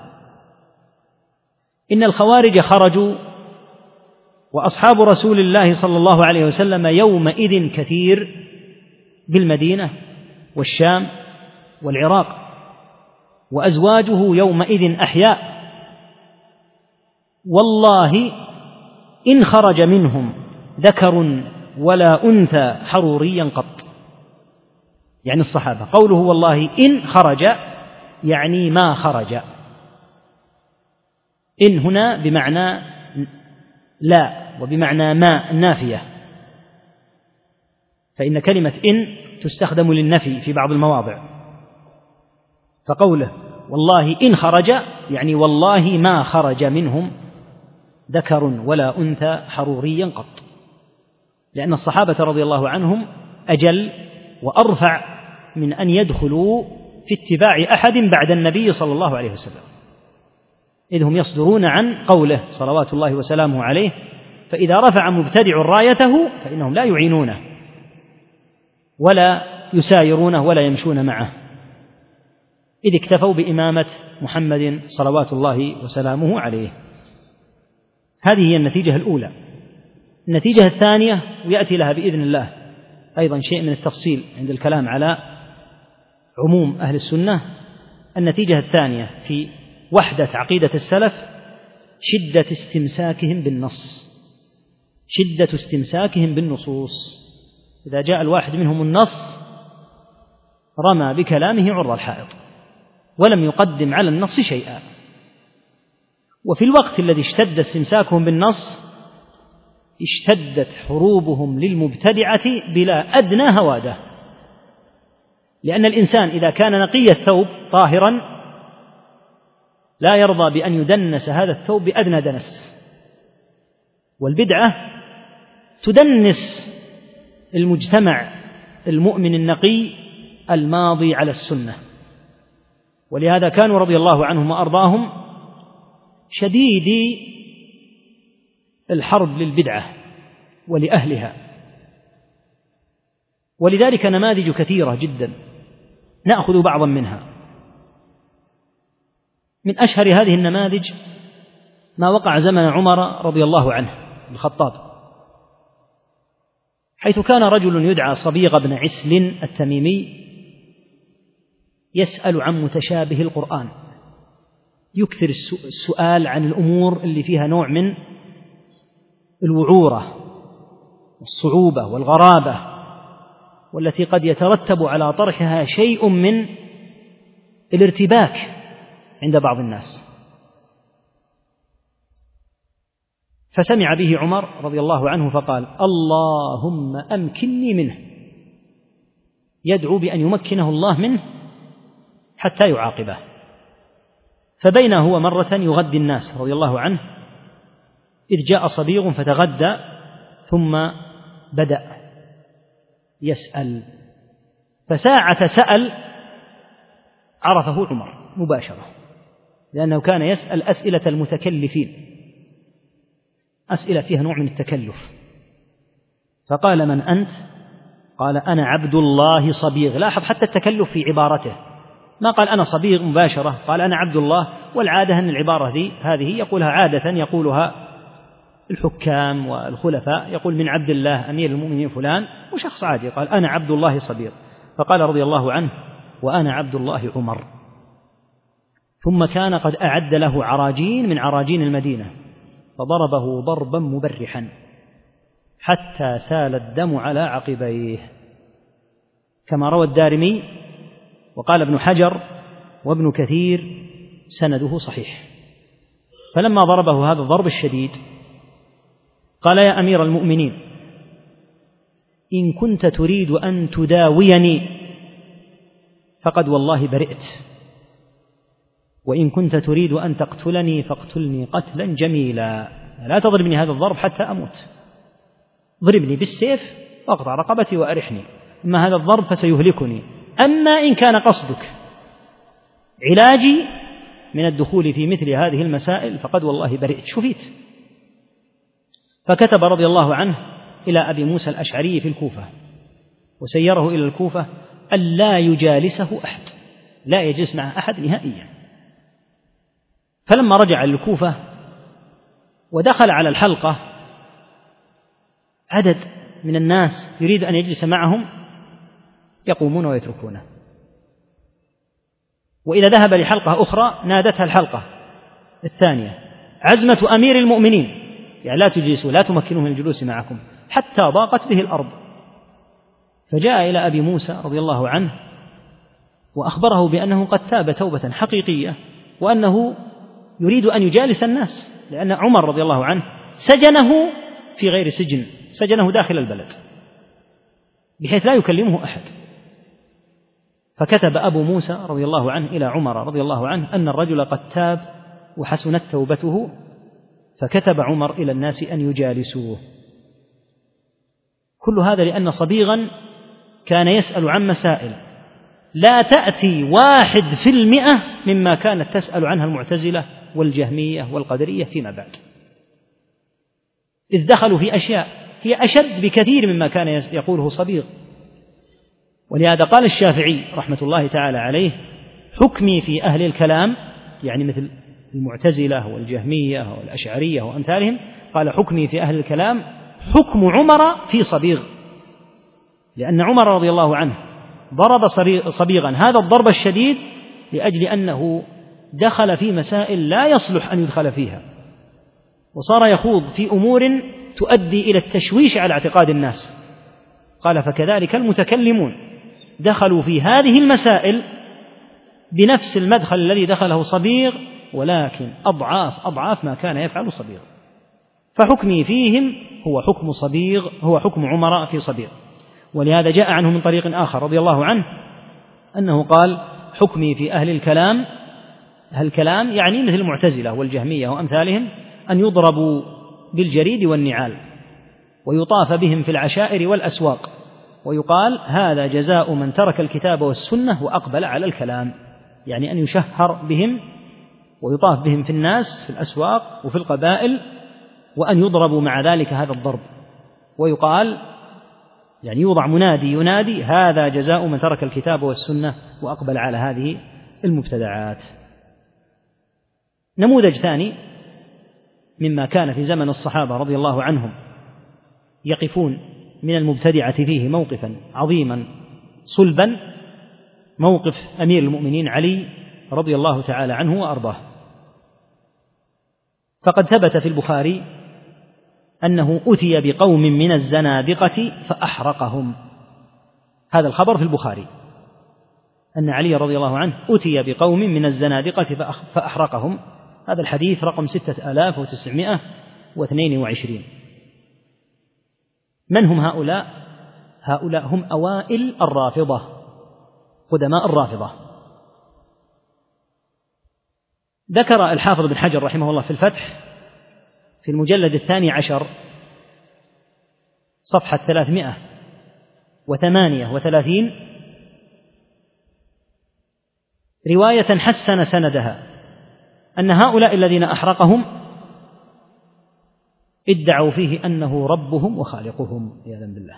إن الخوارج خرجوا وأصحاب رسول الله صلى الله عليه وسلم يومئذ كثير بالمدينة والشام والعراق، وأزواجه يومئذ أحياء، والله إن خرج منهم ذكر ولا أنثى حروريا قط. يعني الصحابة قوله والله إن خرج يعني ما خرج. إن هنا بمعنى لا وبمعنى ما النافية، فإن كلمة إن تستخدم للنفي في بعض المواضع، فقوله والله إن خرج يعني والله ما خرج منهم ذكر ولا أنثى حروريا قط، لأن الصحابة رضي الله عنهم أجل وأرفع من أن يدخلوا في اتباع أحد بعد النبي صلى الله عليه وسلم، إذ هم يصدرون عن قوله صلوات الله وسلامه عليه: فإذا رفع مبتدع رايته فإنهم لا يعينونه ولا يسايرونه ولا يمشون معه، إذ اكتفوا بإمامة محمد صلوات الله وسلامه عليه. هذه هي النتيجة الأولى. النتيجة الثانية، ويأتي لها بإذن الله أيضا شيء من التفصيل عند الكلام على عموم أهل السنة، النتيجة الثانية في وحدة عقيدة السلف شدة استمساكهم بالنص، شدة استمساكهم بالنصوص. إذا جاء الواحد منهم النص رمى بكلامه عرض الحائط ولم يقدم على النص شيئا. وفي الوقت الذي اشتد استمساكهم بالنص اشتدت حروبهم للمبتدعة بلا أدنى هوادة، لأن الإنسان إذا كان نقي الثوب طاهرا لا يرضى بأن يدنس هذا الثوب بأدنى دنس، والبدعة تدنس المجتمع المؤمن النقي الماضي على السنة. ولهذا كانوا رضي الله عنهم وأرضاهم شديدي الحرب للبدعة ولأهلها، ولذلك نماذج كثيرة جدا نأخذ بعضا منها. من أشهر هذه النماذج ما وقع زمن عمر رضي الله عنه الخطاب، حيث كان رجل يدعى صبيغ بن عسل التميمي يسأل عن متشابه القرآن، يكثر السؤال عن الأمور اللي فيها نوع من الوعورة والصعوبة والغرابة، والتي قد يترتب على طرحها شيء من الارتباك عند بعض الناس. فسمع به عمر رضي الله عنه فقال: اللهم أمكنني منه، يدعو بأن يمكنه الله منه حتى يعاقبه. فبين هو مرة يغدي الناس رضي الله عنه إذ جاء صبيغ فتغدى ثم بدأ يسأل، فساعة سأل عرفه عمر مباشرة، لأنه كان يسأل أسئلة المتكلفين، أسئلة فيها نوع من التكلف. فقال: من أنت؟ قال: أنا عبد الله صبيغ. لاحظ حتى التكلف في عبارته، ما قال أنا صبيغ مباشرة، قال أنا عبد الله. والعادة أن العبارة دي هذه يقولها عادة يقولها الحكام والخلفاء، يقول من عبد الله أمير المؤمنين فلان، وشخص عادي قال أنا عبد الله صبيغ. فقال رضي الله عنه: وأنا عبد الله عمر. ثم كان قد أعد له عراجين من عراجين المدينة، فضربه ضربا مبرحا حتى سال الدم على عقبيه، كما روى الدارمي. وقال ابن حجر وابن كثير سنده صحيح. فلما ضربه هذا الضرب الشديد قال: يا أمير المؤمنين، إن كنت تريد أن تداويني فقد والله برئت، وإن كنت تريد أن تقتلني فاقتلني قتلا جميلا، لا تضربني هذا الضرب حتى أموت، ضربني بالسيف واقطع رقبتي وأرحني، أما هذا الضرب فسيهلكني. أما إن كان قصدك علاجي من الدخول في مثل هذه المسائل فقد والله برئت، شفيت. فكتب رضي الله عنه إلى أبي موسى الأشعري في الكوفة وسيره إلى الكوفة ألا يجالسه أحد، لا يجلس معه أحد نهائيا. فلما رجع للكوفة ودخل على الحلقة عدد من الناس يريد أن يجلس معهم، يقومون ويتركونه. وإذا ذهب لحلقة أخرى نادتها الحلقة الثانية: عزمة أمير المؤمنين، يعني لا تجلسوا، لا تمكنوا من الجلوس معكم، حتى ضاقت به الأرض. فجاء إلى أبي موسى رضي الله عنه وأخبره بأنه قد تاب توبة حقيقية، وأنه يريد أن يجالس الناس، لأن عمر رضي الله عنه سجنه في غير سجن، سجنه داخل البلد بحيث لا يكلمه أحد. فكتب أبو موسى رضي الله عنه إلى عمر رضي الله عنه أن الرجل قد تاب وحسنت توبته، فكتب عمر إلى الناس أن يجالسوه. كل هذا لأن صبيغا كان يسأل عن مسائل لا تأتي واحد في المئة مما كانت تسأل عنها المعتزلة والجهمية والقدرية فيما بعد، إذ دخلوا في أشياء هي أشد بكثير مما كان يقوله صبيغ. ولهذا قال الشافعي رحمة الله تعالى عليه: حكمي في أهل الكلام، يعني مثل المعتزلة والجهمية والأشعرية وأمثالهم، قال: حكمي في أهل الكلام حكم عمر في صبيغ، لأن عمر رضي الله عنه ضرب صبيغا هذا الضرب الشديد لأجل أنه دخل في مسائل لا يصلح أن يدخل فيها، وصار يخوض في أمور تؤدي إلى التشويش على اعتقاد الناس. قال: فكذلك المتكلمون دخلوا في هذه المسائل بنفس المدخل الذي دخله صبيغ، ولكن أضعاف أضعاف ما كان يفعل صبيغ، فحكمي فيهم هو حكم صبيغ، هو حكم عمر في صبيغ. ولهذا جاء عنه من طريق آخر رضي الله عنه أنه قال: حكمي في أهل الكلام، أهل الكلام يعني مثل المعتزلة والجهمية وأمثالهم، أن يضربوا بالجريد والنعال ويطاف بهم في العشائر والأسواق، ويقال: هذا جزاء من ترك الكتاب والسنة وأقبل على الكلام، يعني أن يشهر بهم ويطاف بهم في الناس في الأسواق وفي القبائل، وأن يضربوا مع ذلك هذا الضرب، ويقال يعني يوضع منادي ينادي: هذا جزاء من ترك الكتاب والسنة وأقبل على هذه المبتدعات. نموذج ثاني مما كان في زمن الصحابة رضي الله عنهم يقفون من المبتدعة فيه موقفا عظيما صلبا، موقف أمير المؤمنين علي رضي الله تعالى عنه وأرضاه. فقد ثبت في البخاري أنه أتي بقوم من الزنادقة فأحرقهم، هذا الخبر في البخاري، أن علي رضي الله عنه أتي بقوم من الزنادقة فأحرقهم. هذا الحديث رقم ستة آلاف وتسعمائة واثنين وعشرين. من هم هؤلاء؟ هؤلاء هم أوائل الرافضة، قدماء الرافضة. ذكر الحافظ بن حجر رحمه الله في الفتح في المجلد الثاني عشر صفحة ثلاثمائة وثمانية وثلاثين رواية حسن سندها أن هؤلاء الذين أحرقهم ادعوا فيه أنه ربهم وخالقهم عياذا بالله،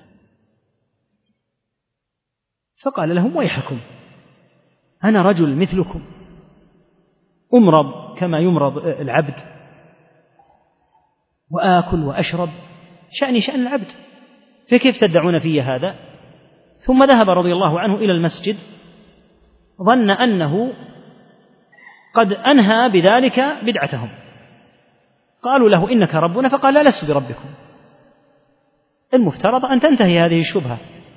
فقال لهم: ويحكم، أنا رجل مثلكم أمرض كما يمرض العبد، وآكل وأشرب، شأني شأن العبد، فكيف تدعون في هذا؟ ثم ذهب رضي الله عنه إلى المسجد، ظن أنه قد أنهى بذلك بدعتهم. قالوا له: إنك ربنا، فقال: لا، لست بربكم، المفترض أن تنتهي هذه الشبهة.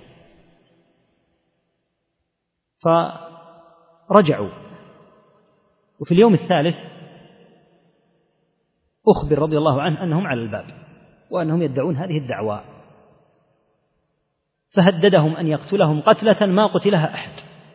فرجعوا، وفي اليوم الثالث أخبر رضي الله عنه أنهم على الباب وأنهم يدعون هذه الدعوى، فهددهم أن يقتلهم قتلة ما قتلها أحد،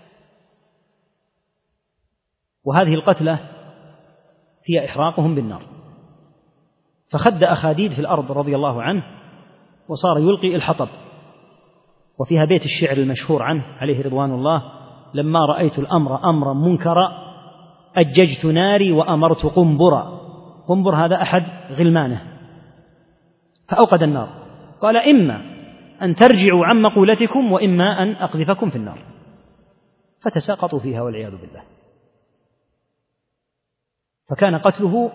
وهذه القتلة هي إحراقهم بالنار. فخد أخاديد في الأرض رضي الله عنه وصار يلقي الحطب. وفيها بيت الشعر المشهور عنه عليه رضوان الله: لما رأيت الأمر أمرا منكرا أججت ناري وأمرت قنبرا. قنبر هذا أحد غلمانه، فأوقد النار، قال: إما أن ترجعوا عن مقولتكم وإما أن أقذفكم في النار. فتساقطوا فيها والعياذ بالله. فكان قتله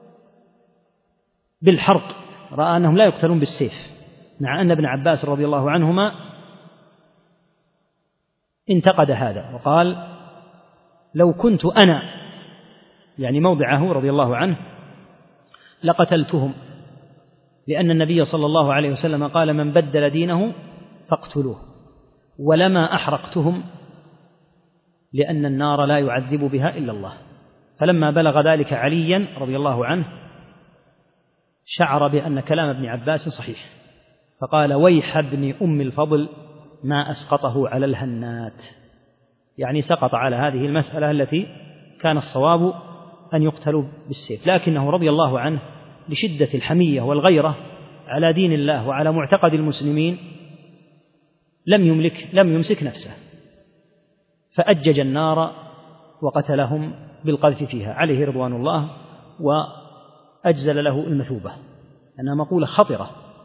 بالحرق، رأى أنهم لا يقتلون بالسيف، مع أن ابن عباس رضي الله عنهما انتقد هذا وقال: لو كنت أنا يعني موضعه رضي الله عنه لقتلتهم، لأن النبي صلى الله عليه وسلم قال: من بدل دينه فاقتلوه، ولما أحرقتهم، لأن النار لا يعذب بها إلا الله. فلما بلغ ذلك عليا رضي الله عنه شعر بأن كلام ابن عباس صحيح، فقال: ويح ابن أم الفضل ما أسقطه على الهنات، يعني سقط على هذه المسألة التي كان الصواب أن يقتلوا بالسيف، لكنه رضي الله عنه لشدة الحمية والغيرة على دين الله وعلى معتقد المسلمين لم يملك لم يمسك نفسه، فأجج النار وقتلهم بالقذف فيها عليه رضوان الله، وأجزل له المثوبة، أنها مقولة خطرة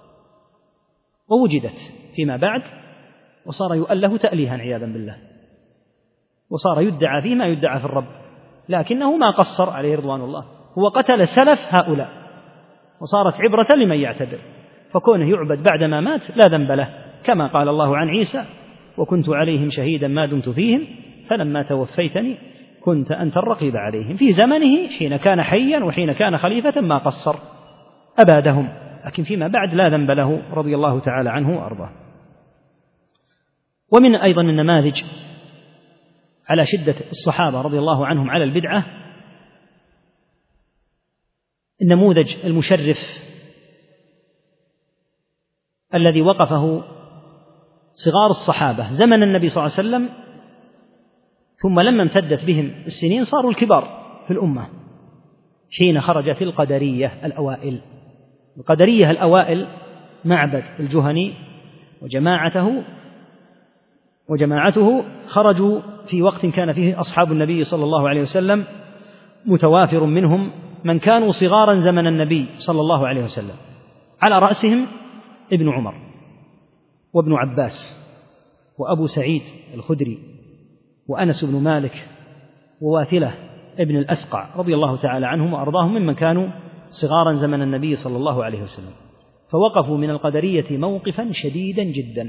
ووجدت فيما بعد، وصار يؤله تأليها عياذا بالله، وصار يدعى فيه ما يدعى في الرب، لكنه ما قصر عليه رضوان الله، هو قتل سلف هؤلاء، وصارت عبرة لمن يعتبر، فكونه يعبد بعدما مات لا ذنب له، كما قال الله عن عيسى: وكنت عليهم شهيدا ما دمت فيهم فلما توفيتني كنت أنت الرقيب عليهم. في زمنه حين كان حيا وحين كان خليفة ما قصر، أبادهم، لكن فيما بعد لا ذنب له رضي الله تعالى عنه وأرضاه. ومن أيضا النماذج على شدة الصحابة رضي الله عنهم على البدعة النموذج المشرف الذي وقفه صغار الصحابة زمن النبي صلى الله عليه وسلم، ثم لما امتدت بهم السنين صاروا الكبار في الأمة، حين خرجت القدرية الأوائل. القدرية الأوائل معبد الجهني وجماعته وجماعته خرجوا في وقت كان فيه أصحاب النبي صلى الله عليه وسلم متوافر منهم من كانوا صغارا زمن النبي صلى الله عليه وسلم، على رأسهم ابن عمر وابن عباس وأبو سعيد الخدري وأنس بن مالك وواثلة ابن الأسقع رضي الله تعالى عنهم وأرضاهم، ممن كانوا صغارا زمن النبي صلى الله عليه وسلم، فوقفوا من القدرية موقفا شديدا جدا.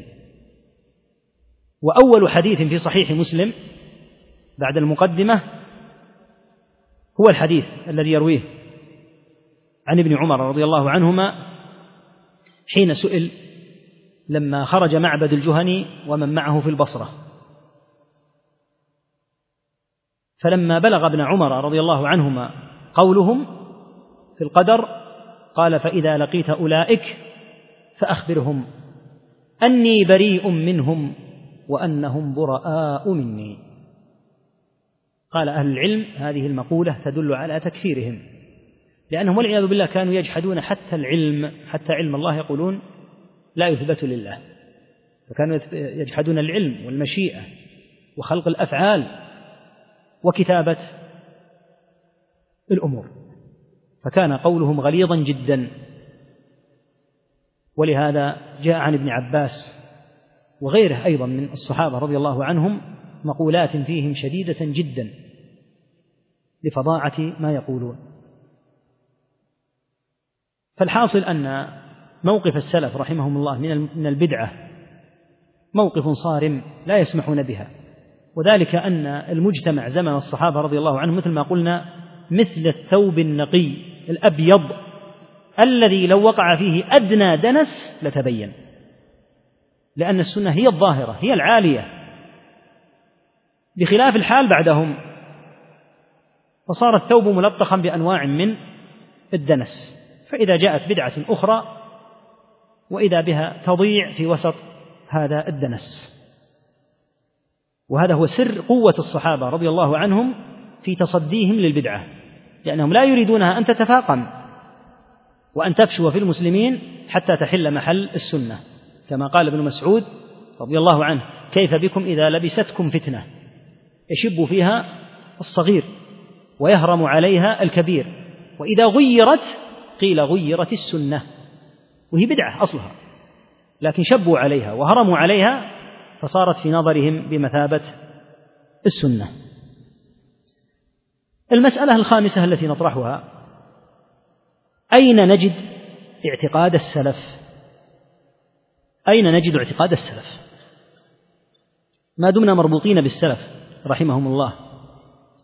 وأول حديث في صحيح مسلم بعد المقدمة هو الحديث الذي يرويه عن ابن عمر رضي الله عنهما حين سئل لما خرج معبد الجهني ومن معه في البصرة، فلما بلغ ابن عمر رضي الله عنهما قولهم في القدر قال: فإذا لقيت أولئك فأخبرهم أني بريء منهم وأنهم براء مني. قال أهل العلم هذه المقولة تدل على تكفيرهم، لأنهم والعياذ بالله كانوا يجحدون حتى العلم، حتى علم الله يقولون لا يثبت لله، فكانوا يجحدون العلم والمشيئة وخلق الأفعال وكتابة الأمور، فكان قولهم غليظا جدا. ولهذا جاء عن ابن عباس وغيره أيضا من الصحابة رضي الله عنهم مقولات فيهم شديدة جدا لفظاعة ما يقولون. فالحاصل أن موقف السلف رحمهم الله من البدعة موقف صارم لا يسمحون بها، وذلك أن المجتمع زمن الصحابة رضي الله عنهم مثل ما قلنا مثل الثوب النقي الأبيض الذي لو وقع فيه أدنى دنس لتبين، لأن السنة هي الظاهرة هي العالية، بخلاف الحال بعدهم، فصار الثوب ملطخا بأنواع من الدنس، فإذا جاءت بدعة أخرى وإذا بها تضيع في وسط هذا الدنس. وهذا هو سر قوة الصحابة رضي الله عنهم في تصديهم للبدعة، لأنهم لا يريدونها أن تتفاقم وأن تفشو في المسلمين حتى تحل محل السنة، كما قال ابن مسعود رضي الله عنه: كيف بكم إذا لبستكم فتنة يشب فيها الصغير ويهرم عليها الكبير، وإذا غيرت قيل غيرت السنة، وهي بدعة أصلها، لكن شبوا عليها وهرموا عليها فصارت في نظرهم بمثابة السنة. المسألة الخامسة التي نطرحها: أين نجد اعتقاد السلف؟ أين نجد اعتقاد السلف؟ ما دمنا مربوطين بالسلف رحمهم الله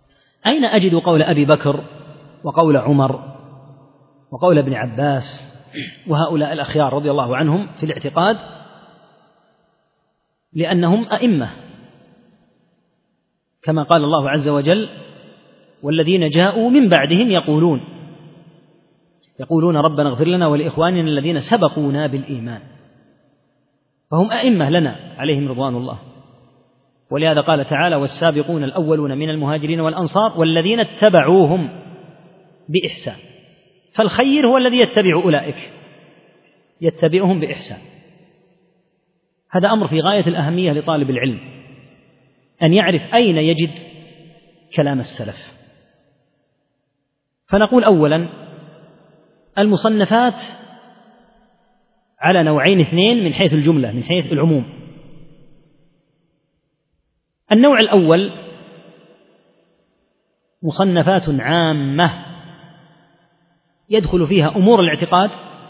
أين أجد قول أبي بكر وقول عمر وقول ابن عباس وهؤلاء الأخيار رضي الله عنهم في الاعتقاد؟ لأنهم أئمة، كما قال الله عز وجل: والذين جاءوا من بعدهم يقولون يقولون ربنا اغفر لنا ولإخواننا الذين سبقونا بالإيمان. فهم أئمة لنا عليهم رضوان الله. ولهذا قال تعالى: والسابقون الأولون من المهاجرين والأنصار والذين اتبعوهم بإحسان. فالخير هو الذي يتبع أولئك، يتبعهم بإحسان. هذا أمر في غاية الأهمية لطالب العلم، أن يعرف أين يجد كلام السلف. فنقول أولا: المصنفات على نوعين اثنين من حيث الجملة، من حيث العموم. النوع الأول مصنفات عامة يدخل فيها أمور الاعتقاد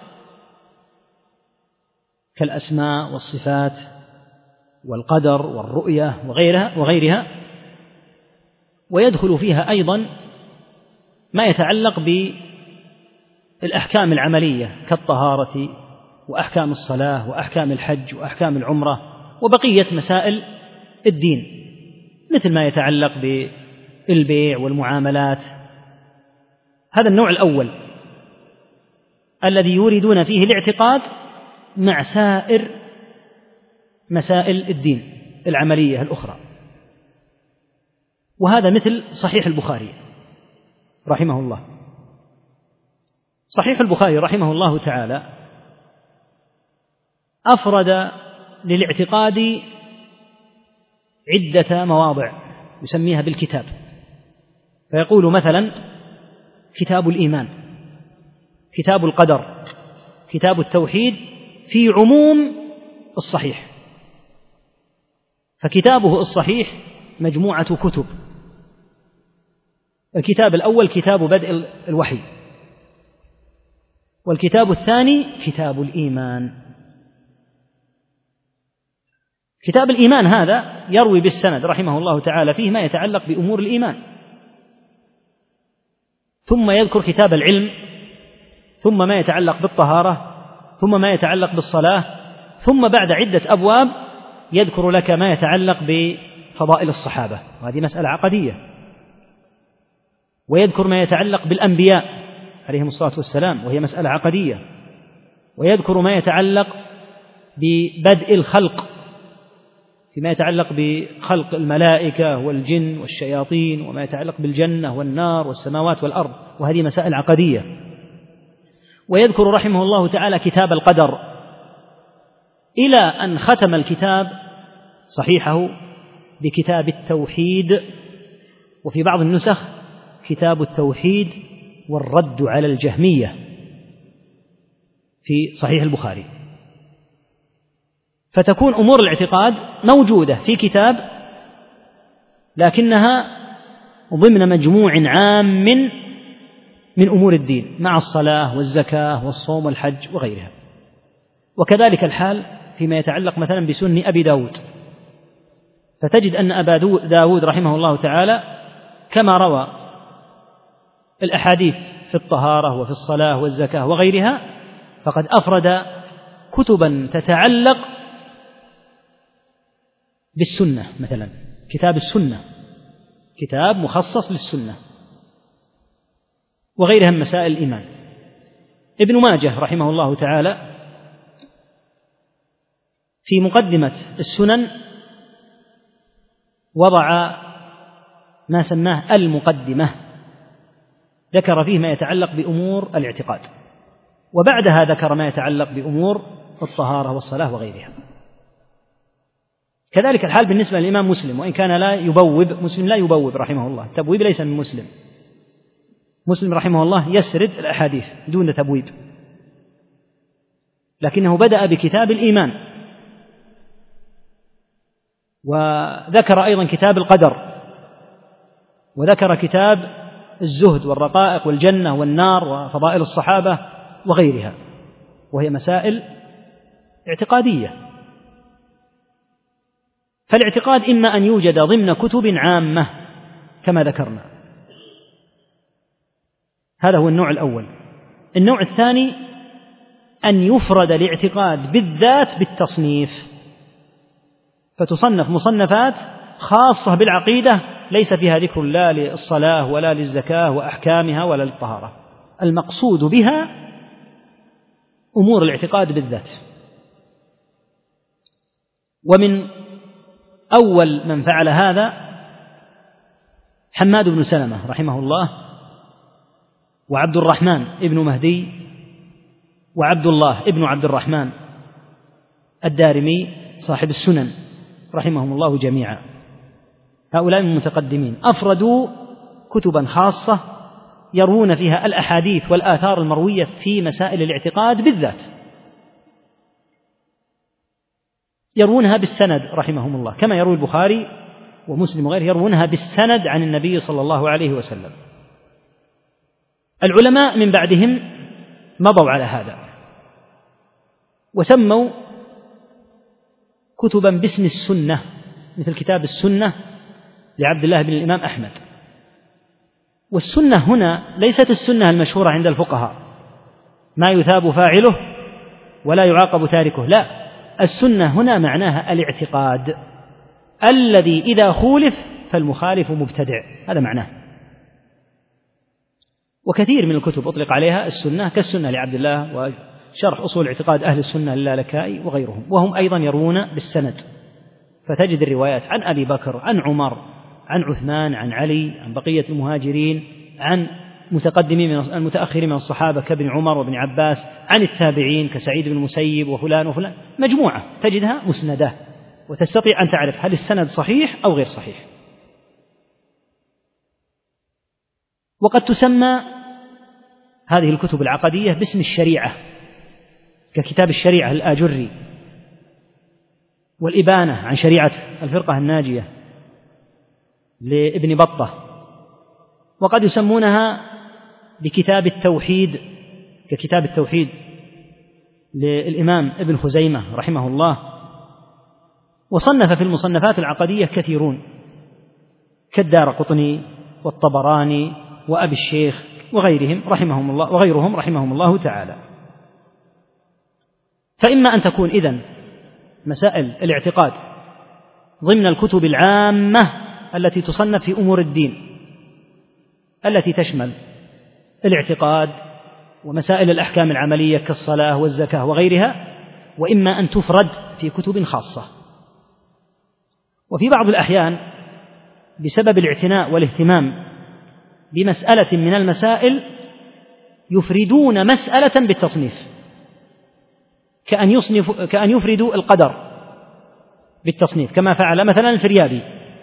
كالأسماء والصفات والقدر والرؤية وغيرها وغيرها، ويدخل فيها أيضا ما يتعلق بالأحكام العملية كالطهارة وأحكام الصلاة وأحكام الحج وأحكام العمرة وبقية مسائل الدين، مثل ما يتعلق بالبيع والمعاملات. هذا النوع الأول الذي يريدون فيه الاعتقاد مع سائر مسائل الدين العملية الأخرى. وهذا مثل صحيح البخاري رحمه الله. صحيح البخاري رحمه الله تعالى أفرد للاعتقاد عدة مواضع يسميها بالكتاب، فيقول مثلا: كتاب الإيمان، كتاب القدر، كتاب التوحيد، في عموم الصحيح. فكتابه الصحيح مجموعة كتب. الكتاب الأول كتاب بدء الوحي، والكتاب الثاني كتاب الإيمان. كتاب الإيمان هذا يروي بالسند رحمه الله تعالى فيه ما يتعلق بأمور الإيمان، ثم يذكر كتاب العلم، ثم ما يتعلق بالطهارة، ثم ما يتعلق بالصلاة، ثم بعد عدة أبواب يذكر لك ما يتعلق بفضائل الصحابة، وهذه مسألة عقدية، ويذكر ما يتعلق بالأنبياء عليهم الصلاة والسلام، وهي مسألة عقدية، ويذكر ما يتعلق ببدء الخلق فيما يتعلق بخلق الملائكة والجن والشياطين، وما يتعلق بالجنة والنار والسماوات والأرض، وهذه مسائل عقدية. ويذكر رحمه الله تعالى كتاب القدر، إلى أن ختم الكتاب صحيحه بكتاب التوحيد، وفي بعض النسخ كتاب التوحيد والرد على الجهمية في صحيح البخاري. فتكون أمور الاعتقاد موجودة في كتاب، لكنها ضمن مجموع عام من من أمور الدين، مع الصلاة والزكاة والصوم والحج وغيرها. وكذلك الحال فيما يتعلق مثلا بسنن أبي داود، فتجد أن أبا داود رحمه الله تعالى كما روى الأحاديث في الطهارة وفي الصلاة والزكاة وغيرها، فقد أفرد كتبا تتعلق بالسنة، مثلا كتاب السنة، كتاب مخصص للسنة وغيرها من مسائل الإيمان. ابن ماجه رحمه الله تعالى في مقدمة السنن وضع ما سماه المقدمة، ذكر فيه ما يتعلق بأمور الاعتقاد، وبعدها ذكر ما يتعلق بأمور الطهارة والصلاة وغيرها. كذلك الحال بالنسبة للإمام مسلم، وإن كان لا يبوب، مسلم لا يبوب رحمه الله، تبويب ليس من مسلم. مسلم رحمه الله يسرد الأحاديث دون تبويب، لكنه بدأ بكتاب الإيمان، وذكر أيضا كتاب القدر، وذكر كتاب الزهد والرقائق والجنة والنار وفضائل الصحابة وغيرها، وهي مسائل اعتقادية. فالاعتقاد إما أن يوجد ضمن كتب عامة كما ذكرنا، هذا هو النوع الأول. النوع الثاني أن يفرد الاعتقاد بالذات بالتصنيف، فتصنف مصنفات خاصة بالعقيدة ليس فيها ذكر لا للصلاة ولا للزكاة وأحكامها ولا للطهارة، المقصود بها أمور الاعتقاد بالذات. ومن أول من فعل هذا حماد بن سلمة رحمه الله، وعبد الرحمن ابن مهدي، وعبد الله ابن عبد الرحمن الدارمي صاحب السنن رحمهم الله جميعا. هؤلاء المتقدمين أفردوا كتبا خاصة يروون فيها الأحاديث والآثار المروية في مسائل الاعتقاد بالذات، يروونها بالسند رحمهم الله، كما يروي البخاري ومسلم وغيره يروونها بالسند عن النبي صلى الله عليه وسلم. العلماء من بعدهم مضوا على هذا وسموا كتبا باسم السنة، مثل كتاب السنة لعبد الله بن الإمام أحمد. والسنة هنا ليست السنة المشهورة عند الفقهاء ما يثاب فاعله ولا يعاقب تاركه، لا، السنة هنا معناها الاعتقاد الذي إذا خولف فالمخالف مبتدع، هذا معناه. وكثير من الكتب أطلق عليها السنة كالسنة لعبد الله وشرح أصول اعتقاد أهل السنة للالكائي وغيرهم، وهم أيضا يروون بالسند، فتجد الروايات عن أبي بكر، عن عمر، عن عثمان، عن علي، عن بقية المهاجرين، عن متقدمين من المتأخرين من الصحابة كابن عمر وابن عباس، عن التابعين كسعيد بن المسيب وفلان وفلان، مجموعة تجدها مسندة، وتستطيع أن تعرف هل السند صحيح أو غير صحيح. وقد تسمى هذه الكتب العقدية باسم الشريعة، ككتاب الشريعة الآجري، والإبانة عن شريعة الفرقة الناجية لابن بطة، وقد يسمونها بكتاب التوحيد ككتاب التوحيد للإمام ابن خزيمة رحمه الله. وصنف في المصنفات العقدية كثيرون كالدارقطني والطبراني وأبي الشيخ وغيرهم رحمهم الله وغيرهم رحمهم الله تعالى. فإما أن تكون إذن مسائل الاعتقاد ضمن الكتب العامة التي تصنف في أمور الدين التي تشمل الاعتقاد ومسائل الأحكام العملية كالصلاة والزكاة وغيرها، وإما أن تفرد في كتب خاصة. وفي بعض الأحيان بسبب الاعتناء والاهتمام بمسألة من المسائل يفردون مسألة بالتصنيف، كأن يصنف كأن يفردوا القدر بالتصنيف، كما فعل مثلا الفريابي،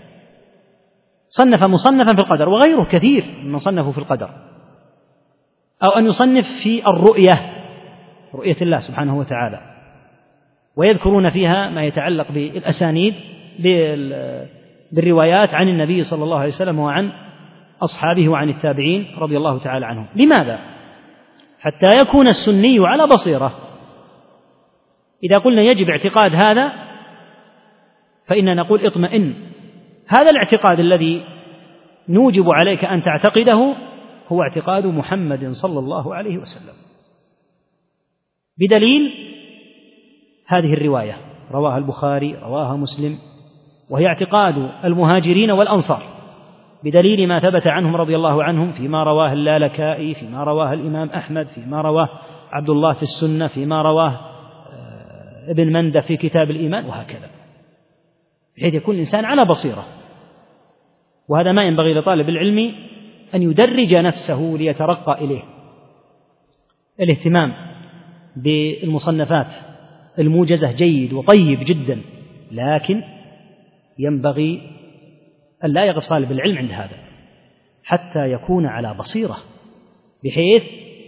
صنف مصنفا في القدر، وغيره كثير من صنفوا في القدر. أو أن يصنف في الرؤية، رؤية الله سبحانه وتعالى، ويذكرون فيها ما يتعلق بالأسانيد بالروايات عن النبي صلى الله عليه وسلم وعن أصحابه وعن التابعين رضي الله تعالى عنهم. لماذا؟ حتى يكون السني على بصيرة. إذا قلنا يجب اعتقاد هذا فإننا نقول اطمئن، هذا الاعتقاد الذي نوجب عليك أن تعتقده هو اعتقاد محمد صلى الله عليه وسلم، بدليل هذه الرواية رواها البخاري رواها مسلم، وهي اعتقاد المهاجرين والأنصار، بدليل ما ثبت عنهم رضي الله عنهم فيما رواه اللالكائي، فيما رواه الإمام أحمد، فيما رواه عبد الله في السنة، فيما رواه ابن مندة في كتاب الإيمان، وهكذا، بحيث يكون الإنسان على بصيرة. وهذا ما ينبغي لطالب العلم أن يدرج نفسه ليترقى إليه. الاهتمام بالمصنفات الموجزة جيد وطيب جدا، لكن ينبغي أن لا يقف طالب العلم عند هذا حتى يكون على بصيرة، بحيث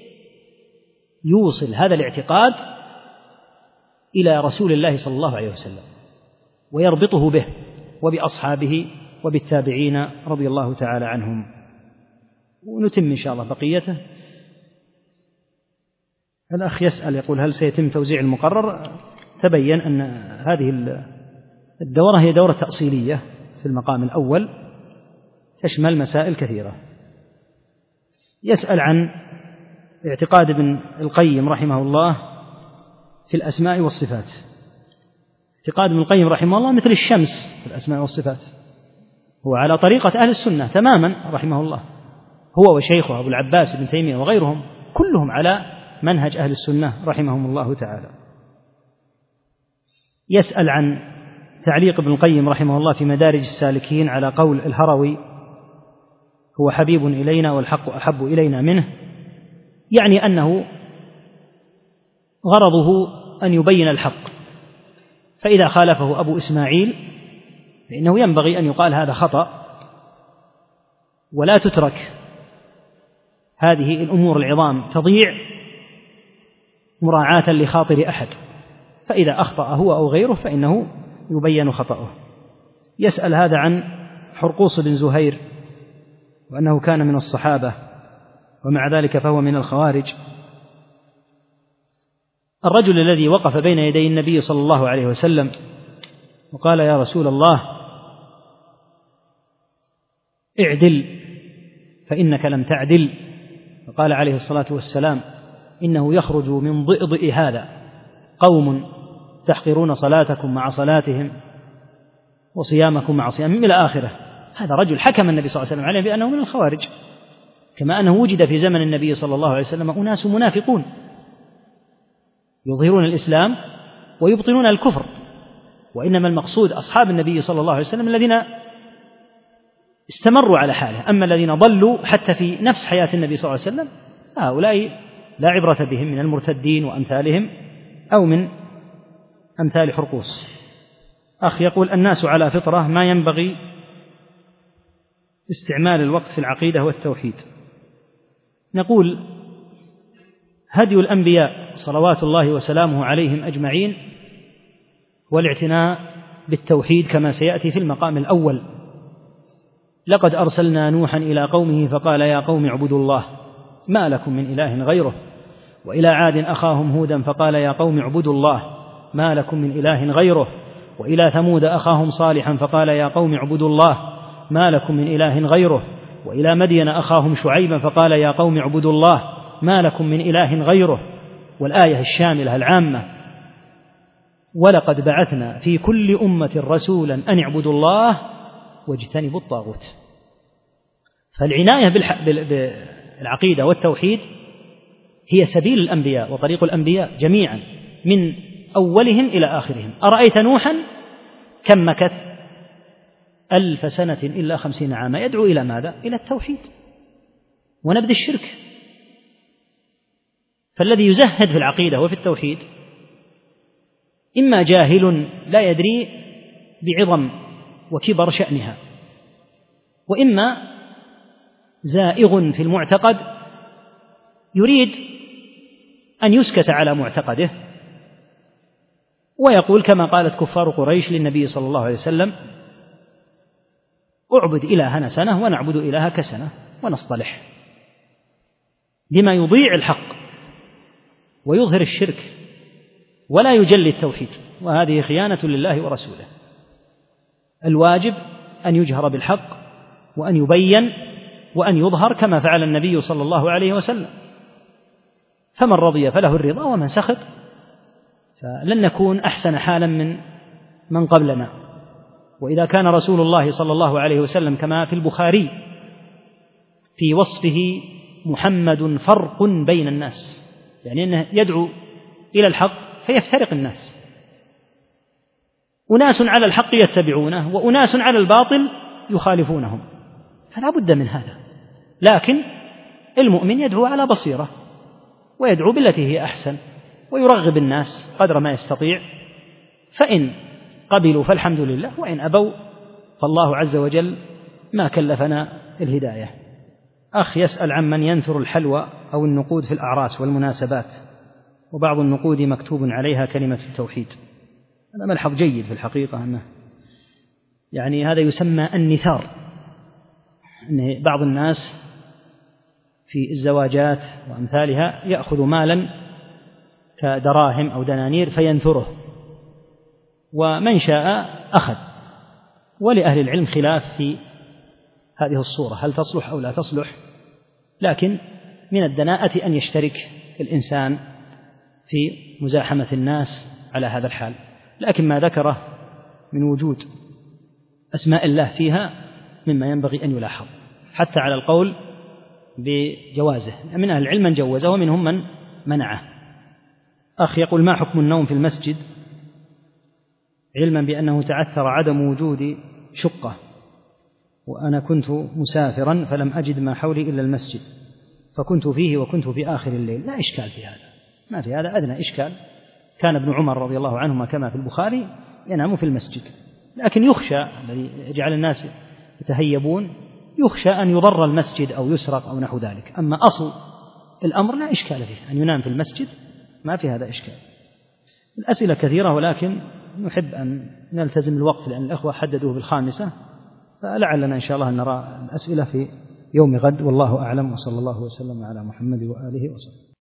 يوصل هذا الاعتقاد إلى رسول الله صلى الله عليه وسلم ويربطه به وبأصحابه وبالتابعين رضي الله تعالى عنهم. ونتم إن شاء الله بقيته. الأخ يسأل يقول هل سيتم توزيع المقرر؟ تبين أن هذه الدورة هي دورة تأصيلية في المقام الأول، تشمل مسائل كثيرة. يسأل عن اعتقاد ابن القيم رحمه الله في الأسماء والصفات. اعتقاد ابن القيم رحمه الله مثل الشمس في الأسماء والصفات، هو على طريقة أهل السنة تماما رحمه الله، هو وشيخه أبو العباس ابن تيمية وغيرهم كلهم على منهج أهل السنة رحمهم الله تعالى. يسأل عن تعليق ابن القيم رحمه الله في مدارج السالكين على قول الهروي هو حبيب إلينا والحق أحب إلينا منه، يعني أنه غرضه أن يبين الحق، فإذا خالفه أبو إسماعيل فإنه ينبغي أن يقال هذا خطأ، ولا تترك هذه الأمور العظام تضيع مراعاة لخاطر أحد، فإذا أخطأ هو أو غيره فإنه يبين خطأه. يسأل هذا عن حرقوس بن زهير وأنه كان من الصحابة ومع ذلك فهو من الخوارج. الرجل الذي وقف بين يدي النبي صلى الله عليه وسلم وقال يا رسول الله اعدل فإنك لم تعدل، فقال عليه الصلاة والسلام إنه يخرج من ضئضئ هذا قوم تحقرون صلاتكم مع صلاتهم وصيامكم مع صيامهم إلى آخره. هذا رجل حكم النبي صلى الله عليه وسلم عليه بأنه من الخوارج، كما أنه وجد في زمن النبي صلى الله عليه وسلم أناس منافقون يظهرون الإسلام ويبطنون الكفر، وإنما المقصود أصحاب النبي صلى الله عليه وسلم الذين استمروا على حاله، أما الذين ضلوا حتى في نفس حياة النبي صلى الله عليه وسلم هؤلاء لا عبرة بهم من المرتدين وأمثالهم أو من أمثال حرقوس. أخ يقول الناس على فطرة ما ينبغي استعمال الوقت في العقيدة والتوحيد. نقول هدي الأنبياء صلوات الله وسلامه عليهم أجمعين والاعتناء بالتوحيد كما سيأتي في المقام الأول. لقد أرسلنا نوحا إلى قومه فقال يا قوم اعبدوا الله ما لكم من إله غيره، وإلى عاد أخاهم هودا فقال يا قوم اعبدوا الله ما لكم من إله غيره، وإلى ثمود أخاهم صالحا فقال يا قوم اعبدوا الله ما لكم من إله غيره، وإلى مدين أخاهم شعيبا فقال يا قوم اعبدوا الله ما لكم من إله غيره. والآية الشاملة العامة ولقد بعثنا في كل أمة رسولا أن اعبدوا الله واجتنبوا الطاغوت. فالعناية بالعقيدة والتوحيد هي سبيل الأنبياء وطريق الأنبياء جميعا من أولهم إلى آخرهم. أرأيت نوحا كم مكث ألف سنة إلا خمسين عاما يدعو إلى ماذا؟ إلى التوحيد ونبذ الشرك. فالذي يزهد في العقيدة وفي التوحيد إما جاهل لا يدري بعظم وكبر شأنها، وإما زائغ في المعتقد يريد أن يسكت على معتقده ويقول كما قالت كفار قريش للنبي صلى الله عليه وسلم اعبد إلهنا سنة ونعبد إلهك سنة ونصطلح، لما يضيع الحق ويظهر الشرك ولا يجلي التوحيد، وهذه خيانة لله ورسوله. الواجب أن يجهر بالحق وأن يبين وأن يظهر كما فعل النبي صلى الله عليه وسلم، فمن رضي فله الرضا ومن سخط فلن نكون أحسن حالا من من قبلنا. وإذا كان رسول الله صلى الله عليه وسلم كما في البخاري في وصفه محمد فرق بين الناس، يعني أنه يدعو إلى الحق فيفترق الناس، أناس على الحق يتبعونه وأناس على الباطل يخالفونهم، فلا بد من هذا. لكن المؤمن يدعو على بصيرة ويدعو بالتي هي أحسن ويرغب الناس قدر ما يستطيع، فإن قبلوا فالحمد لله، وإن أبوا فالله عز وجل ما كلفنا الهداية. أخ يسأل عن من ينثر الحلوى أو النقود في الأعراس والمناسبات، وبعض النقود مكتوب عليها كلمة التوحيد. هذا ملحظ جيد في الحقيقة، أنه يعني هذا يسمى النثار، أن بعض الناس في الزواجات وأمثالها يأخذ مالا كدراهم أو دنانير فينثره، ومن شاء أخذ. ولأهل العلم خلاف في هذه الصورة هل تصلح أو لا تصلح، لكن من الدناءة أن يشترك الإنسان في مزاحمة الناس على هذا الحال، لكن ما ذكره من وجود أسماء الله فيها مما ينبغي أن يلاحظ حتى على القول بجوازه، من أهل العلم من جوزه ومنهم من منعه. أخ يقول: ما حكم النوم في المسجد علما بأنه تعثر عدم وجود شقة وأنا كنت مسافرا فلم أجد ما حولي إلا المسجد فكنت فيه وكنت في آخر الليل؟ لا إشكال في هذا، ما في هذا أدنى إشكال. كان ابن عمر رضي الله عنهما كما في البخاري ينام في المسجد، لكن يخشى الذي يجعل الناس يتهيبون يخشى أن يضر المسجد أو يسرق أو نحو ذلك. أما أصل الأمر لا إشكال فيه، أن ينام في المسجد ما في هذا إشكال. الأسئلة كثيرة ولكن نحب أن نلتزم الوقت لأن الأخوة حددوه بالخامسة، فلعلنا إن شاء الله أن نرى الأسئلة في يوم غد، والله أعلم، وصلى الله وسلم على محمد وآله وصحبه.